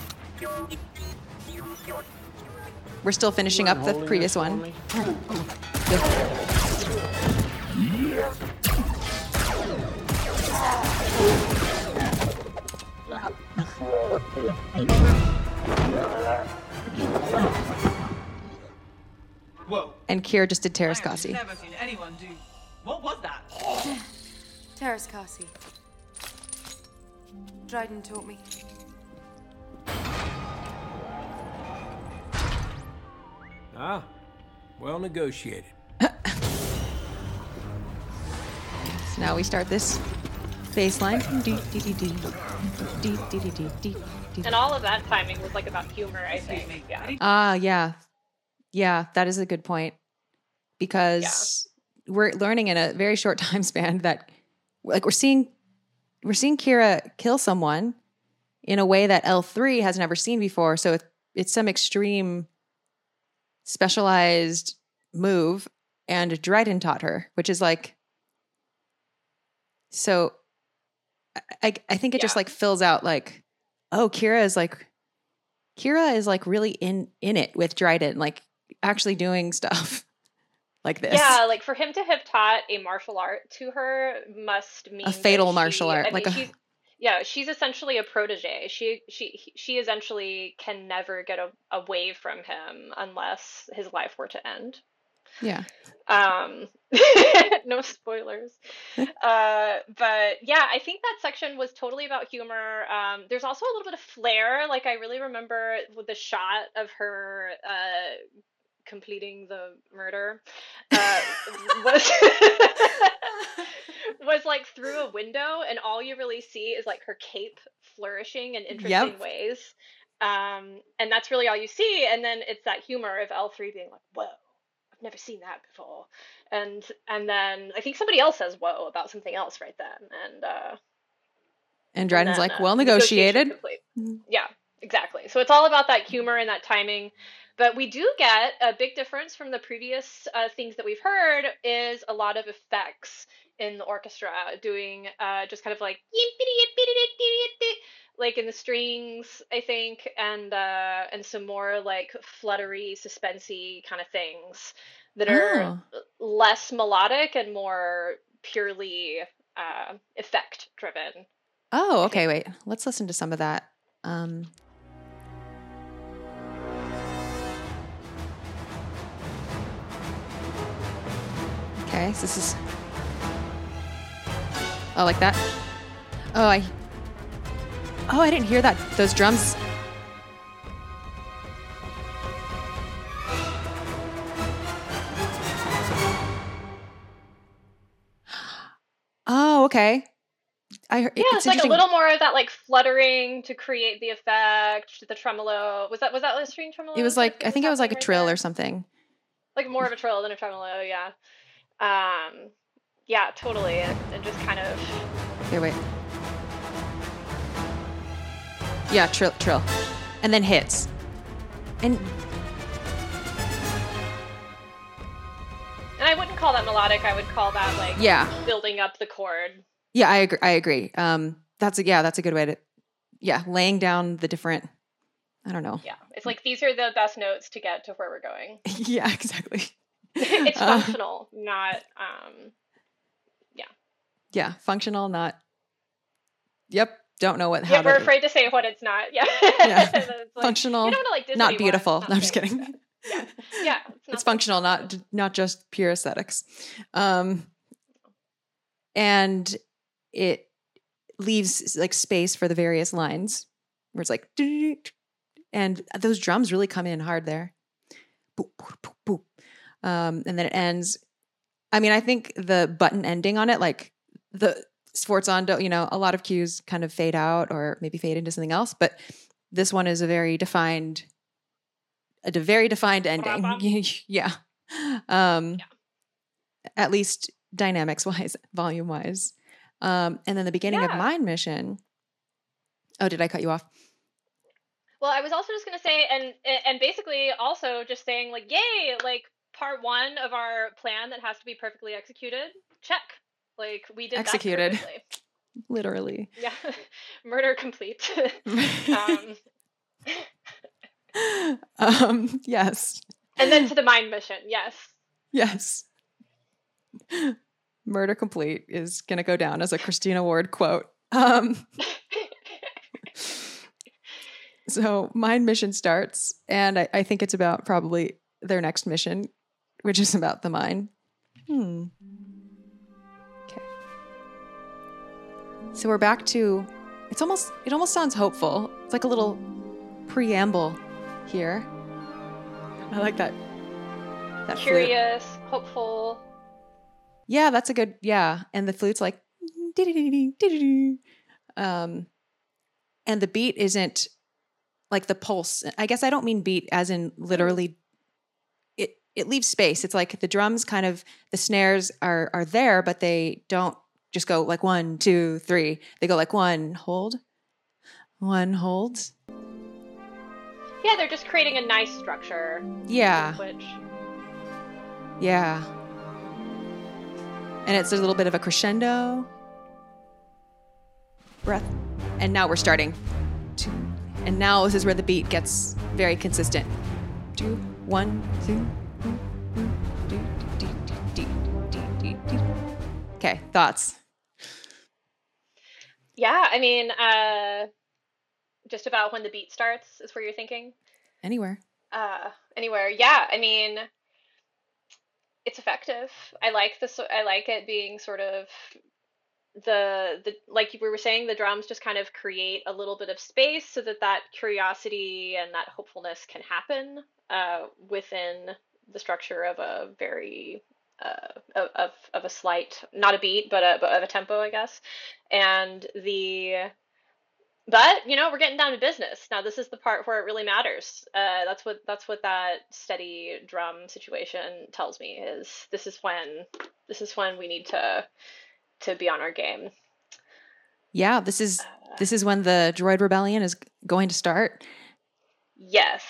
We're still finishing up the previous one. Whoa. And Kira just did Teräs I've Käsi. never seen anyone do. What was that? Teräs Käsi. Dryden taught me. Ah, well negotiated. So now we start this bass line. And all of that timing was like about humor, I think. Yeah. Yeah. Yeah, that is a good point. Because we're learning in a very short time span that like we're seeing Kira kill someone in a way that L3 has never seen before. So it's some extreme specialized move, and Dryden taught her, which is like, so I think it just like fills out like, oh, Kira is like really in it with Dryden, like actually doing stuff like this. Yeah, like for him to have taught a martial art to her must mean a fatal martial art. She's essentially a protege. She essentially can never get away from him unless his life were to end. Yeah. No spoilers. But yeah, I think that section was totally about humor. There's also a little bit of flair. Like I really remember with the shot of her completing the murder was like through a window, and all you really see is like her cape flourishing in interesting ways. And that's really all you see. And then it's that humor of L3 being like, whoa, I've never seen that before. And then I think somebody else says whoa about something else right then. And Dryden's like, well negotiated. Yeah, exactly. So it's all about that humor and that timing. But we do get a big difference from the previous things that we've heard is a lot of effects in the orchestra doing just kind of like in the strings, I think, and some more like fluttery, suspensey kind of things that are less melodic and more purely effect driven. Oh, okay, wait. Let's listen to some of that. Okay, so this is... Oh, like that? Oh, I didn't hear that. Those drums... Oh, okay. It's like a little more of that like fluttering to create the effect, the tremolo. Was that a string tremolo? It was like, I think it was like a trill or something. Like more of a trill than a tremolo, yeah. Yeah, totally. And just kind of... Here, wait. Yeah, trill. And then hits. And I wouldn't call that melodic. I would call that like building up the chord. Yeah, I agree. That's a good way to, laying down the different, I don't know. Yeah, it's like these are the best notes to get to where we're going. Yeah, exactly. It's functional, not, Yeah, functional, not, don't know what, we're afraid to say what it's not. Yeah. Like, functional, you don't want to, like, not beautiful. No, I'm just kidding. Yeah. It's functional, not just pure aesthetics. And it leaves like space for the various lines where it's like, and those drums really come in hard there. And then it ends. I mean, I think the button ending on it, like the sforzando, a lot of cues kind of fade out or maybe fade into something else, but this one is a very defined ending. Yeah. At least dynamics wise, volume wise. And then the beginning of Mind Mission. Oh, did I cut you off? Well, I was also just going to say, and basically also just saying like, yay, like part 1 of our plan that has to be perfectly executed. Check. Like we did executed. That perfectly. Literally. Yeah. Murder complete. Yes. And then to the Mind Mission. Yes. Yes. Murder complete is going to go down as a Christina Ward quote. So Mind Mission starts, and I think it's about probably their next mission, which is about the mind. Okay. So we're back to, it almost sounds hopeful. It's like a little preamble here. I like that. That curious, flute. Hopeful. Yeah, that's a good, yeah. And the flute's like, and the beat isn't like the pulse. I guess I don't mean beat as in literally, it leaves space. It's like the drums kind of, the snares are there, but they don't just go like 1, 2, 3. They go like 1, hold, 1, hold. Yeah, they're just creating a nice structure. Yeah. Which. Yeah. And it's a little bit of a crescendo. Breath. And now we're starting. 2. And now this is where the beat gets very consistent. 2, 1, 2. Okay, thoughts? Yeah, I mean, just about when the beat starts is where you're thinking? Anywhere. Anywhere. Yeah, I mean, it's effective. I like it being sort of the like we were saying, the drums just kind of create a little bit of space so that curiosity and that hopefulness can happen within the structure of a very of a slight, not a beat, but of a tempo, I guess. And but we're getting down to business now. This is the part where it really matters. That's what that steady drum situation tells me. Is this is when we need to be on our game. Yeah, this is when the Droid Rebellion is going to start. Yes.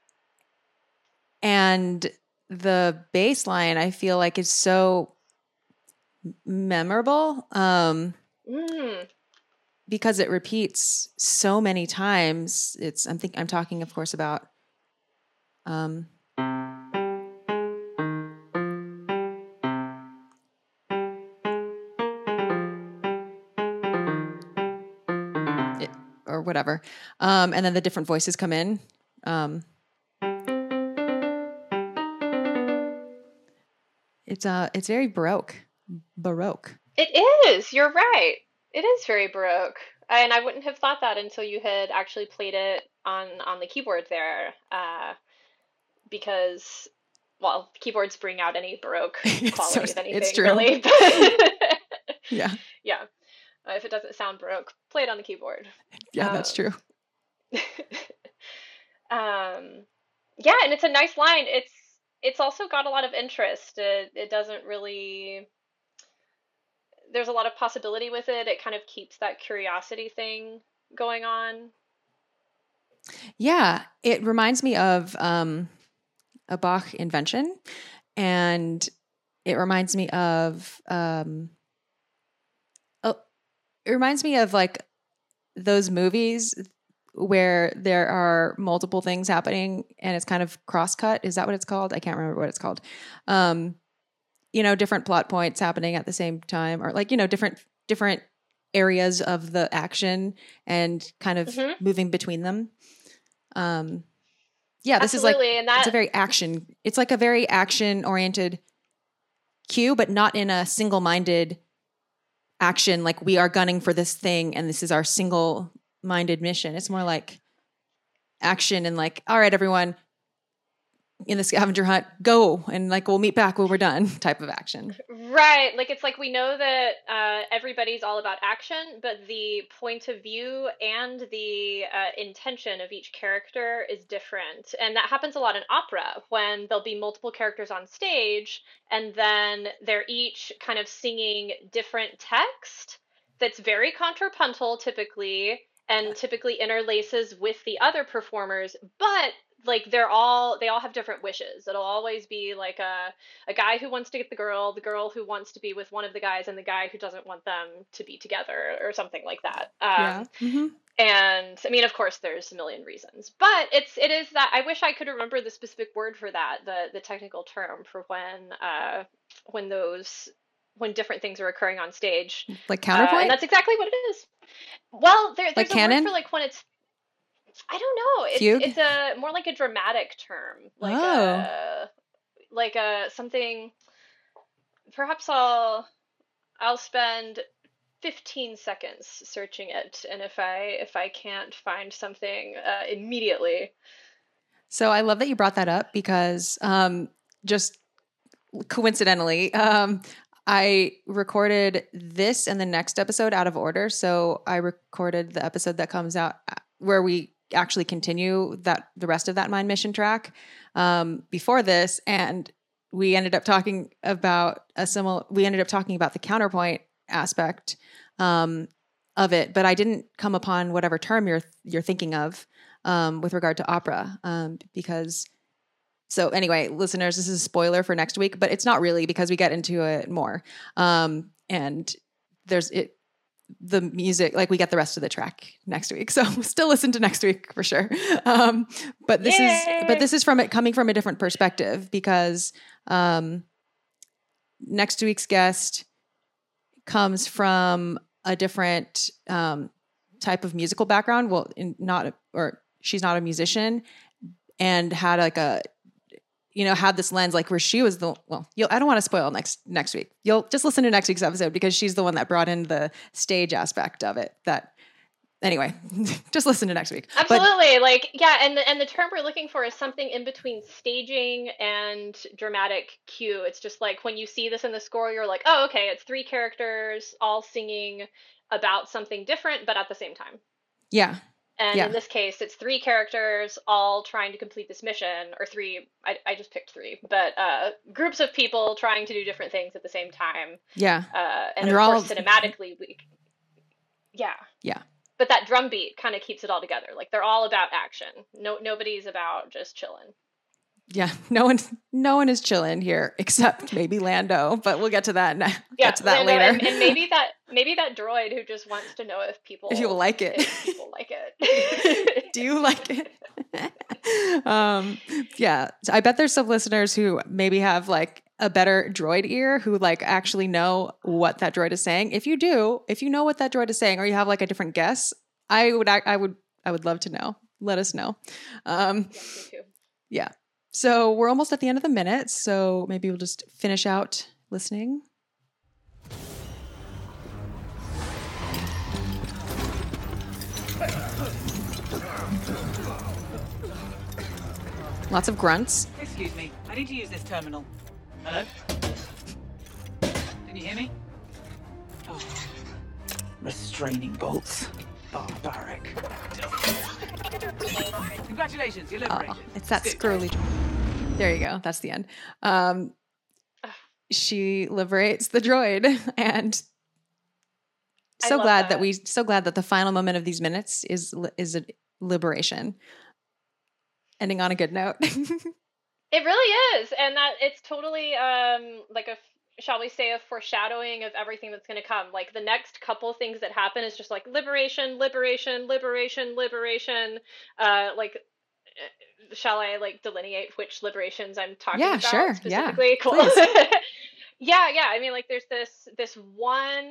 And the bass line, I feel like, is so memorable because it repeats so many times. I'm talking, of course, about or whatever. And then the different voices come in. It's very Baroque. It is. You're right. It is very Baroque. And I wouldn't have thought that until you had actually played it on the keyboard there. Because, well, keyboards bring out any Baroque quality of anything, it's true. Really. Yeah. Yeah. If it doesn't sound Baroque, play it on the keyboard. Yeah, that's true. Yeah, and it's a nice line. It's also got a lot of interest. It doesn't really... There's a lot of possibility with it. It kind of keeps that curiosity thing going on. Yeah, it reminds me of a Bach invention, and it reminds me of like those movies where there are multiple things happening and it's kind of cross-cut. Is that what it's called? I can't remember what it's called. Different plot points happening at the same time, or like, different areas of the action and kind of moving between them. Yeah, this Absolutely. is like, it's a very action. It's like a very action-oriented cue, but not in a single-minded action. Like, we are gunning for this thing and this is our single-minded mission. It's more like action and like, all right, everyone in the scavenger hunt, go, and like we'll meet back when we're done type of action. Right. Like, it's like we know that everybody's all about action, but the point of view and the intention of each character is different. And that happens a lot in opera when there'll be multiple characters on stage and then they're each kind of singing different text, that's very contrapuntal typically, and typically interlaces with the other performers, but like they all have different wishes. It'll always be like a guy who wants to get the girl who wants to be with one of the guys, and the guy who doesn't want them to be together, or something like that. And I mean, of course, there's a million reasons, but it is that I wish I could remember the specific word for that, the technical term for when different things are occurring on stage. Like counterpoint? And that's exactly what it is. Well, there's like a canon? word for like when it's, I don't know. It's a more like a dramatic term. Like something. Perhaps I'll spend 15 seconds searching it, and if I can't find something immediately. So I love that you brought that up, because just coincidentally, I recorded this and the next episode out of order. So I recorded the episode that comes out where we actually continue the rest of that Mind Mission track before this, and we ended up talking about the counterpoint aspect of it, but I didn't come upon whatever term you're thinking of with regard to opera, because. So anyway, listeners, this is a spoiler for next week, but it's not really, because we get into it more. And the music, like we get the rest of the track next week. So still listen to next week for sure. But this is coming from a different perspective, because next week's guest comes from a different type of musical background. Well, she's not a musician, and had like had this lens, like where she was I don't want to spoil next week. You'll just listen to next week's episode, because she's the one that brought in the stage aspect of it. Anyway, just listen to next week. Absolutely. And the term we're looking for is something in between staging and dramatic cue. It's just like when you see this in the score, you're like, oh, okay, it's 3 characters all singing about something different, but at the same time. Yeah. And in this case, it's 3 characters all trying to complete this mission, or 3, I just picked 3, but groups of people trying to do different things at the same time. Yeah. And of course, cinematically, yeah. But that drum beat kind of keeps it all together. Like, they're all about action. Nobody's about just chilling. Yeah, no one is chilling here except maybe Lando, but we'll get to that. Lando, later. And maybe that droid who just wants to know if people like it. If people like it. Do you like it? Yeah, so I bet there's some listeners who maybe have like a better droid ear, who like actually know what that droid is saying. If you know what that droid is saying, or you have like a different guess, I would love to know. Let us know. Me too. Yeah. So we're almost at the end of the minute, so maybe we'll just finish out listening. Lots of grunts. Excuse me, I need to use this terminal. Hello? Can you hear me? Oh. Restraining bolts. Barbaric. Congratulations, you're liberated. Oh, it's that scrolly. There you go. That's the end. She liberates the droid, and so glad that the final moment of these minutes is a liberation. Ending on a good note. It really is, and that it's totally like shall we say, a foreshadowing of everything that's going to come. Like, the next couple things that happen is just like liberation. Shall I like delineate which liberations I'm talking about sure. specifically? Yeah, cool. yeah. I mean, like, there's this one.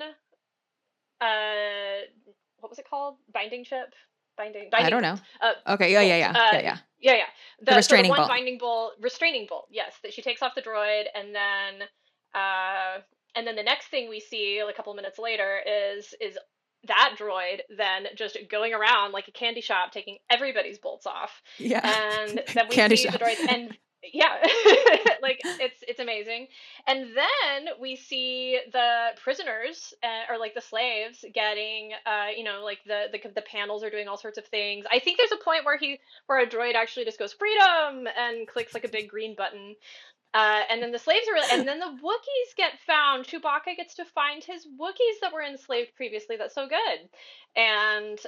What was it called? Binding chip. Binding. I don't know. Okay. Yeah. The restraining bolt. Restraining bolt. Yes, that she takes off the droid, and then the next thing we see a couple minutes later is that droid then just going around like a candy shop, taking everybody's bolts off. Yeah. And then we see the droid, and yeah, like it's amazing. And then we see the prisoners or like the slaves getting, like the panels are doing all sorts of things. I think there's a point where a droid actually just goes freedom and clicks like a big green button. And then the slaves are and then the Wookiees get found. Chewbacca gets to find his Wookiees that were enslaved previously. That's so good. And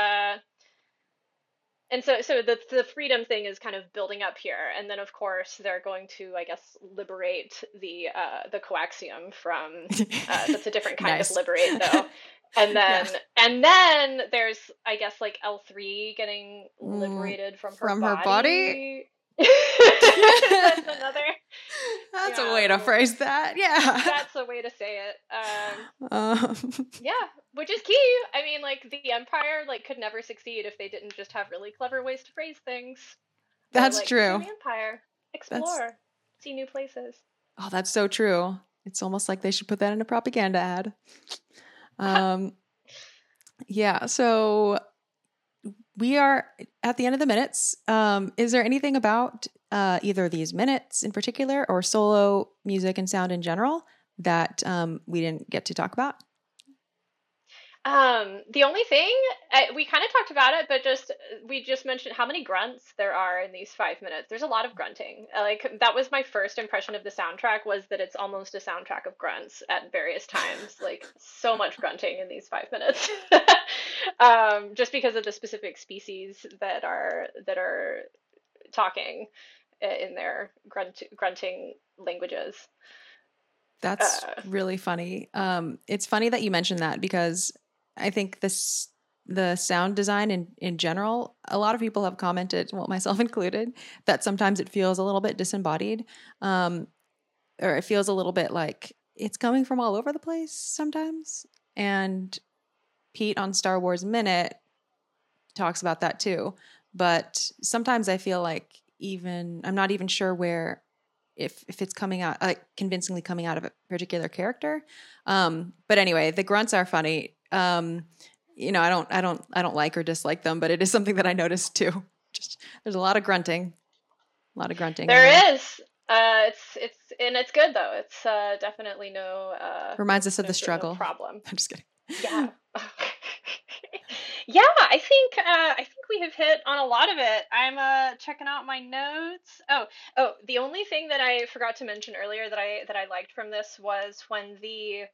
so the freedom thing is kind of building up here. And then of course they're going to, I guess, liberate the coaxium from that's a different kind Nice. of liberate though. And then and then there's, I guess, like L3 getting liberated from her body. That's another. That's a way to phrase that. Yeah. That's a way to say it. Yeah, which is key. I mean, like, the Empire could never succeed if they didn't just have really clever ways to phrase things. That's Like, true. The Empire, explore, see new places. Oh, that's so true. It's almost like they should put that in a propaganda ad. Yeah, so we are at the end of the minutes. Is there anything about either these minutes in particular or solo music and sound in general that we didn't get to talk about? The only thing, we kind of talked about it, but we just mentioned how many grunts there are in these 5 minutes. There's a lot of grunting. That was my first impression of the soundtrack, was that it's almost a soundtrack of grunts at various times. Like, so much grunting in these 5 minutes. Just because of the specific species that are talking in their grunting languages. That's really funny. It's funny that you mentioned that, because I think the sound design in general, a lot of people have commented, well, myself included, that sometimes it feels a little bit disembodied, or it feels a little bit like it's coming from all over the place sometimes. And Pete on Star Wars Minute talks about that too. But sometimes I feel like I'm not even sure where, if it's coming out, convincingly coming out of a particular character. But anyway, the grunts are funny. I don't like or dislike them, but it is something that I noticed too. Just there's a lot of grunting. There is. It's good though. It's definitely no. Reminds us of the struggle. No problem. I'm just kidding. Yeah. Yeah, I think we have hit on a lot of it. I'm checking out my notes. Oh, the only thing that I forgot to mention earlier that I liked from this was when the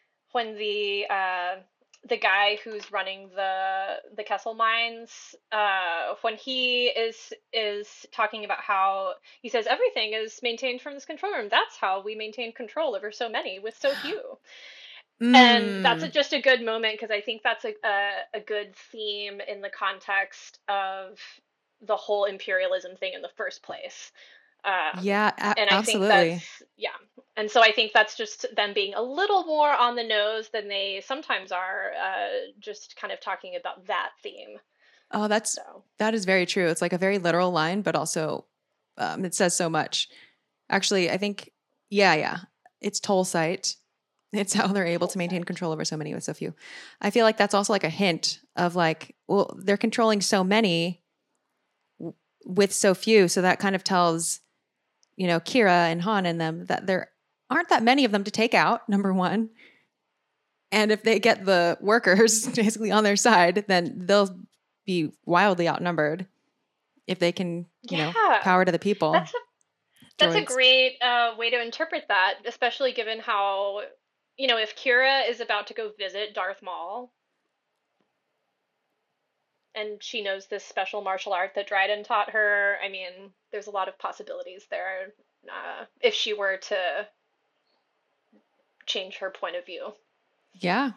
guy who's running the Kessel mines, when he is talking about how he says everything is maintained from this control room. That's how we maintain control over so many with so few. And that's just a good moment, because I think that's a good theme in the context of the whole imperialism thing in the first place. And I absolutely. Think and so I think that's just them being a little more on the nose than they sometimes are, just kind of talking about that theme. Oh, that is very true. It's like a very literal line, but also it says so much. Actually, I think, it's toll site. It's how they're able to maintain control over so many with so few. I feel like that's also like a hint of like, well, they're controlling so many with so few. So that kind of tells, Kira and Han and them that there aren't that many of them to take out, number one. And if they get the workers basically on their side, then they'll be wildly outnumbered if they can, power to the people. That's a great way to interpret that, especially given how, if Kira is about to go visit Darth Maul, and she knows this special martial art that Dryden taught her, I mean, there's a lot of possibilities there if she were to change her point of view. Yeah.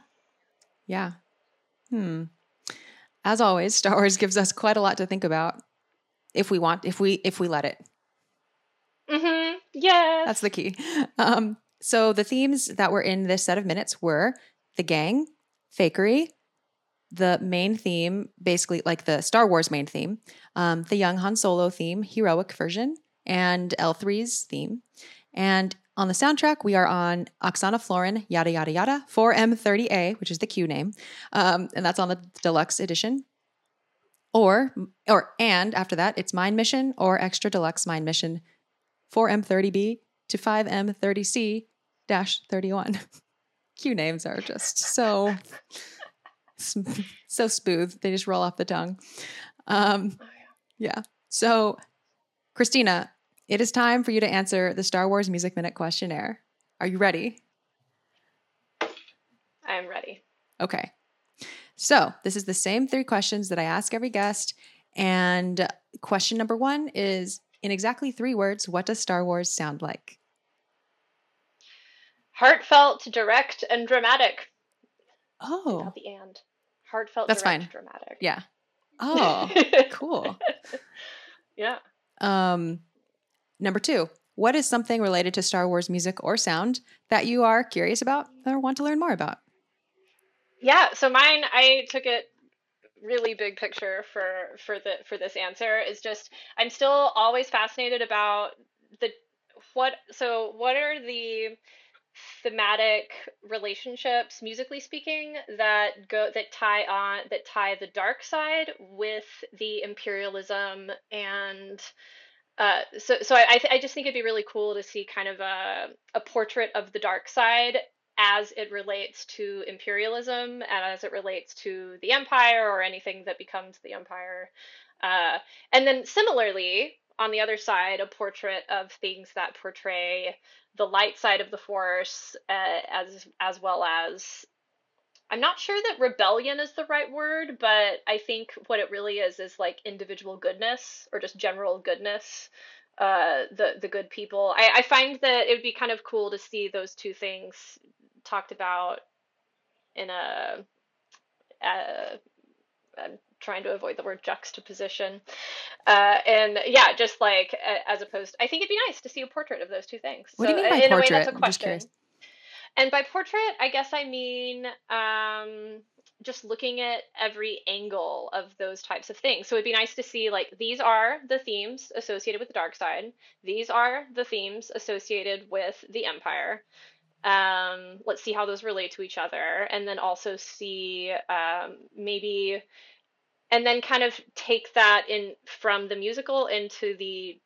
As always, Star Wars gives us quite a lot to think about if we let it. Mm-hmm. Yes. That's the key. So the themes that were in this set of minutes were the gang, fakery, the main theme, basically like the Star Wars main theme, the young Han Solo theme, heroic version, and L3's theme. And on the soundtrack, we are on Oksana Florin, Yada Yada Yada, 4M30A, which is the Q name. And that's on the deluxe edition. And after that, it's Mind Mission or Extra Deluxe Mind Mission, 4M30B to 5M30C-31. Q names are just so smooth. They just roll off the tongue. Yeah. So, Christina, it is time for you to answer the Star Wars Music Minute questionnaire. Are you ready? I'm ready. Okay. So this is the same 3 questions that I ask every guest. And question number 1 is, in exactly 3 words, what does Star Wars sound like? Heartfelt, direct, and dramatic. Oh. Not the and. Heartfelt, that's direct, fine. Dramatic. Yeah. Oh, cool. Yeah. Number 2, what is something related to Star Wars music or sound that you are curious about or want to learn more about? Yeah, so mine, I took it really big picture for this answer. Is just, I'm still always fascinated about what are the thematic relationships, musically speaking, that tie the dark side with the imperialism. And so I just think it'd be really cool to see kind of a portrait of the dark side as it relates to imperialism and as it relates to the Empire or anything that becomes the Empire. And then similarly, on the other side, a portrait of things that portray the light side of the Force, as well as, I'm not sure that rebellion is the right word, but I think what it really is like individual goodness or just general goodness. The good people. I find that it would be kind of cool to see those two things talked about in I'm trying to avoid the word juxtaposition. And yeah, just like as opposed, I think it'd be nice to see a portrait of those two things. What do you mean by portrait? In a way, that's a I'm just question. curious. And by portrait, I guess I mean just looking at every angle of those types of things. So it'd be nice to see, like, these are the themes associated with the dark side. These are the themes associated with the Empire. Let's see how those relate to each other. And then also see maybe, and then kind of take that in from the musical into the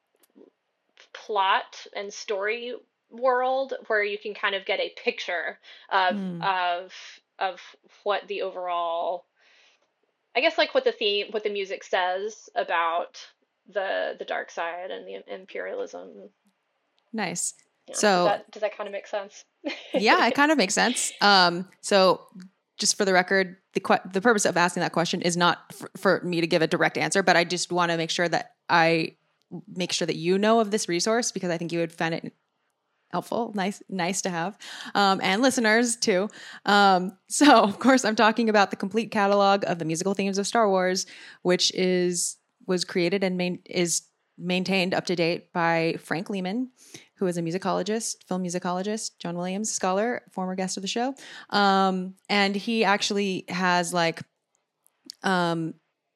plot and story world, where you can kind of get a picture of what the overall, I guess, like what the music says about the dark side and the imperialism. Nice. Yeah. So does that kind of make sense? Yeah, it kind of makes sense. So just for the record, the purpose of asking that question is not for me to give a direct answer, but I just want to make sure that you know of this resource, because I think you would find it helpful, nice to have, and listeners too. So of course I'm talking about the complete catalog of the musical themes of Star Wars, which was created and is maintained up to date by Frank Lehman, who is a musicologist, film musicologist, John Williams scholar, former guest of the show. And he actually has like, has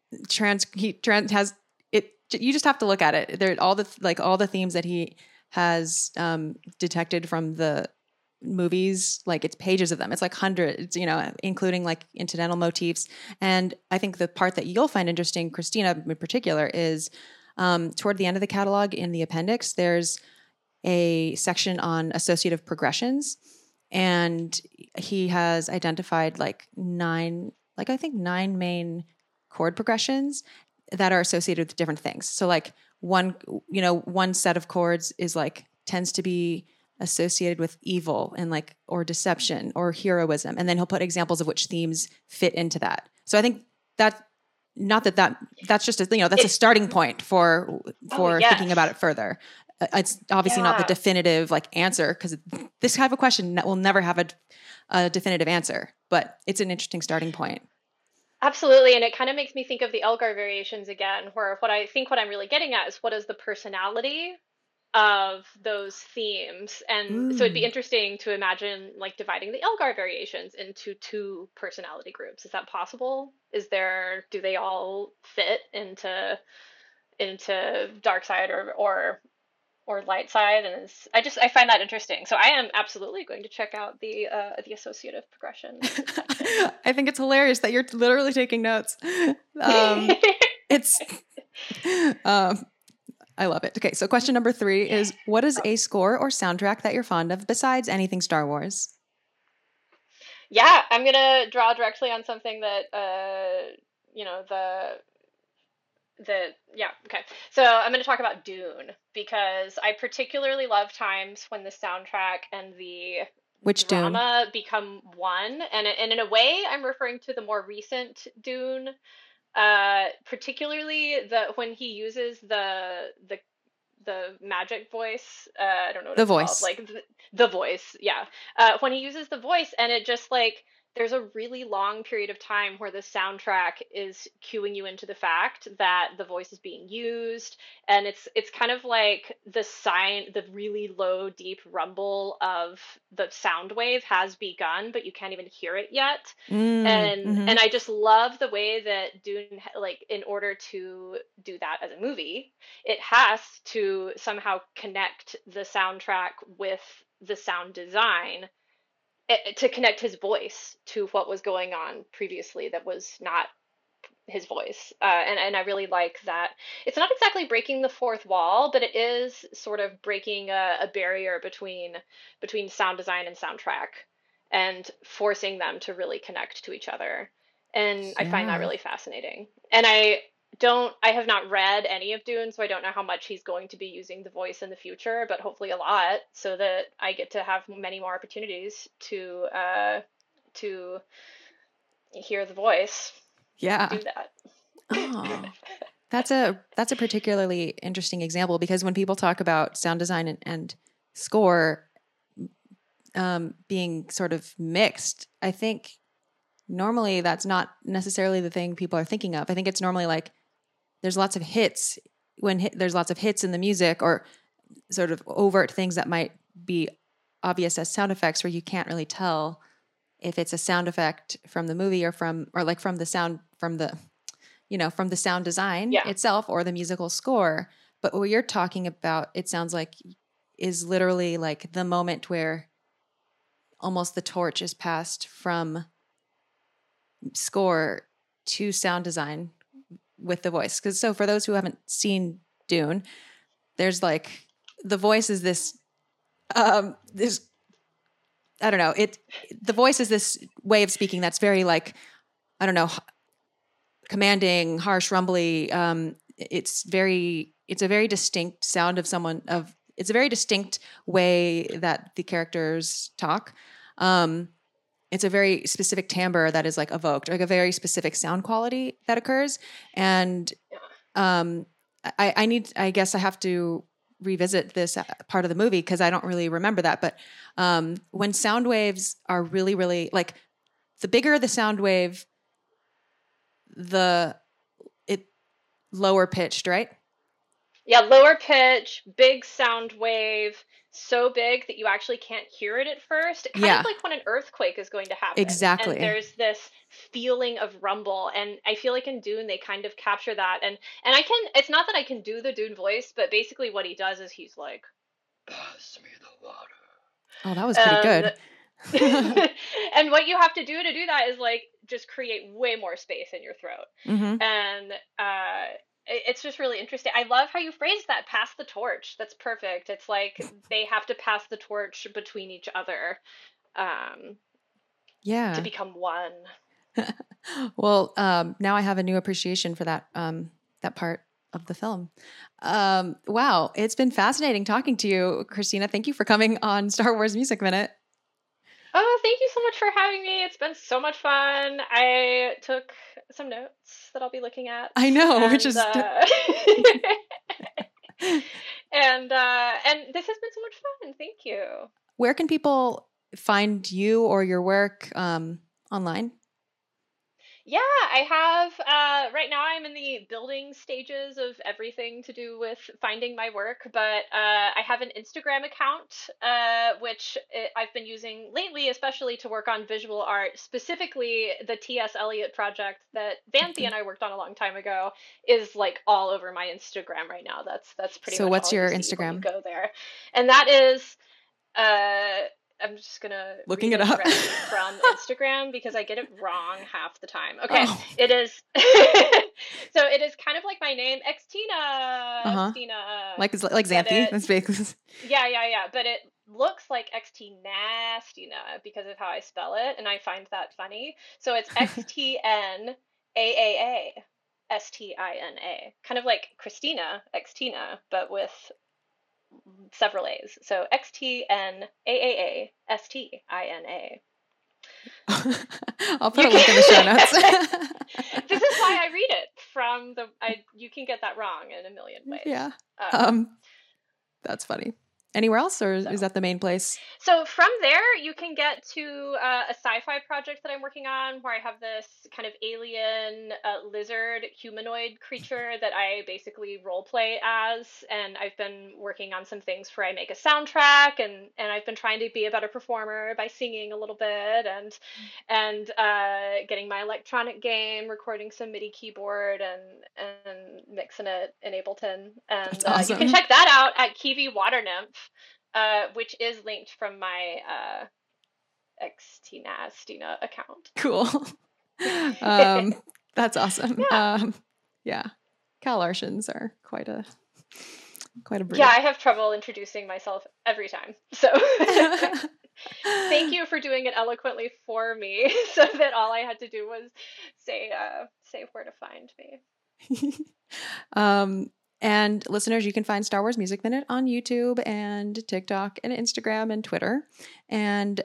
it, you just have to look at it. There, all the themes that he has detected from the movies, like it's pages of them. It's like hundreds, including like incidental motifs. And I think the part that you'll find interesting, Christina in particular, is toward the end of the catalog in the appendix, there's a section on associative progressions, and he has identified nine main chord progressions that are associated with different things. So like one set of chords is tends to be associated with evil and or deception or heroism. And then he'll put examples of which themes fit into that. So I think that's just that's a starting point for thinking about it further. It's obviously not the definitive answer, because this type of question will never have a definitive answer, but it's an interesting starting point. Absolutely. And it kind of makes me think of the Elgar variations again, where what I'm really getting at is what is the personality of those themes. And so it'd be interesting to imagine dividing the Elgar variations into 2 personality groups. Is that possible? Do they all fit into dark side or light side? And I find that interesting. So I am absolutely going to check out the associative progression. I think it's hilarious that you're literally taking notes. I love it. Okay, so question number 3 is, what is a score or soundtrack that you're fond of besides anything Star Wars? Yeah, I'm gonna draw directly on something that Okay. So I'm going to talk about Dune because I particularly love times when the soundtrack and the Which drama Dune? become one. And in a way, I'm referring to the more recent Dune, particularly when he uses the magic voice. I don't know what The it's called. Voice. Like the voice. Yeah. When he uses the voice, and it just like there's a really long period of time where the soundtrack is cueing you into the fact that the voice is being used, and it's kind of like the really low deep rumble of the sound wave has begun, but you can't even hear it yet. And I just love the way that Dune, like, in order to do that as a movie, it has to somehow connect the soundtrack with the sound design, to connect his voice to what was going on previously that was not his voice. And I really like that. It's not exactly breaking the fourth wall, but it is sort of breaking a barrier between sound design and soundtrack and forcing them to really connect to each other. And I find that Yeah. really fascinating. And I have not read any of Dune, so I don't know how much he's going to be using the voice in the future, but hopefully a lot, so that I get to have many more opportunities to hear the voice Yeah. do that. Oh, that's a particularly interesting example, because when people talk about sound design and score being sort of mixed, I think normally that's not necessarily the thing people are thinking of. I think it's normally like there's lots of hits there's lots of hits in the music, or sort of overt things that might be obvious as sound effects where you can't really tell if it's a sound effect from the movie or from the sound from the sound design itself or the musical score. But what you're talking about, it sounds like, is literally like the moment where almost the torch is passed from score to sound design with the voice. Because so for those who haven't seen Dune, there's like the voice is this this I don't know, the voice is this way of speaking that's very like, I don't know, commanding, harsh, rumbly. It's a very distinct sound it's a very distinct way that the characters talk. It's a very specific timbre that is like evoked, like a very specific sound quality that occurs. And I guess I have to revisit this part of the movie because I don't really remember that. But when sound waves are really, really like, the bigger the sound wave, it lower pitched, right? Yeah, lower pitch, big sound wave, so big that you actually can't hear it at first. Kind of like when an earthquake is going to happen. Exactly. And there's this feeling of rumble, and I feel like in Dune they kind of capture that. And it's not that I can do the Dune voice, but basically what he does is he's like, pass me the water. Oh, that was pretty good. And what you have to do that is like just create way more space in your throat. Mm-hmm. And it's just really interesting. I love how you phrased that, pass the torch. That's perfect. It's like they have to pass the torch between each other to become one. Well, now I have a new appreciation for that part of the film. Wow, it's been fascinating talking to you, Christina. Thank you for coming on Star Wars Music Minute. Oh, thank you so much for having me. It's been so much fun. I took some notes that I'll be looking at. I know, which is and this has been so much fun. Thank you. Where can people find you or your work online? Yeah, I have, right now I'm in the building stages of everything to do with finding my work, but I have an Instagram account, which I've been using lately, especially to work on visual art, specifically the T.S. Eliot project that Xanthi and I worked on a long time ago is like all over my Instagram right now. That's pretty much so what's all your you see when Instagram? you go there. And that is, I'm just gonna looking it up from Instagram because I get it wrong half the time. Okay, It is so it is kind of like my name, Xtina. Xtina. Like Xanthi. That's basically. Yeah. But it looks like XT Nastina because of how I spell it, and I find that funny. So it's XTNAAA. Stina, kind of like Christina, Xtina, but with several A's. So XTNAAA STINA. I'll put a link in the show notes. This is why I read it from you can get that wrong in a million ways. Yeah. That's funny. Anywhere else, or is that the main place? So from there, you can get to a sci-fi project that I'm working on, where I have this kind of alien lizard humanoid creature that I basically role play as, and I've been working on some things where I make a soundtrack, and I've been trying to be a better performer by singing a little bit, and getting my electronic game, recording some MIDI keyboard, and mixing it in Ableton, and awesome. You can check that out at Kiwi Water Nymph. Which is linked from my Stina account. Cool. That's awesome. Yeah. Cal Larshins are quite a breed. Yeah, I have trouble introducing myself every time. So thank you for doing it eloquently for me, so that all I had to do was say where to find me. And listeners, you can find Star Wars Music Minute on YouTube and TikTok and Instagram and Twitter, and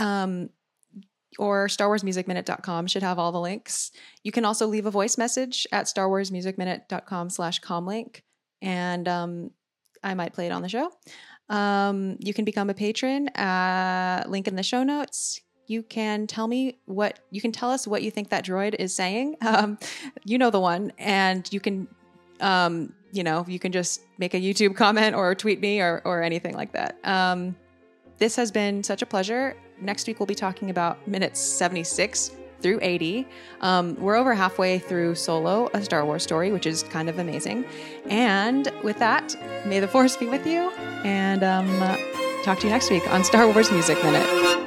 or StarWarsMusicMinute.com should have all the links. You can also leave a voice message at StarWarsMusicMinute.com/comlink, and I might play it on the show. You can become a patron. Link in the show notes. You can tell us what you think that droid is saying. You know the one, and you can. You can just make a YouTube comment or tweet me or anything like that. This has been such a pleasure. Next week, we'll be talking about minutes 76 through 80. We're over halfway through Solo, A Star Wars Story, which is kind of amazing. And with that, may the Force be with you. And talk to you next week on Star Wars Music Minute.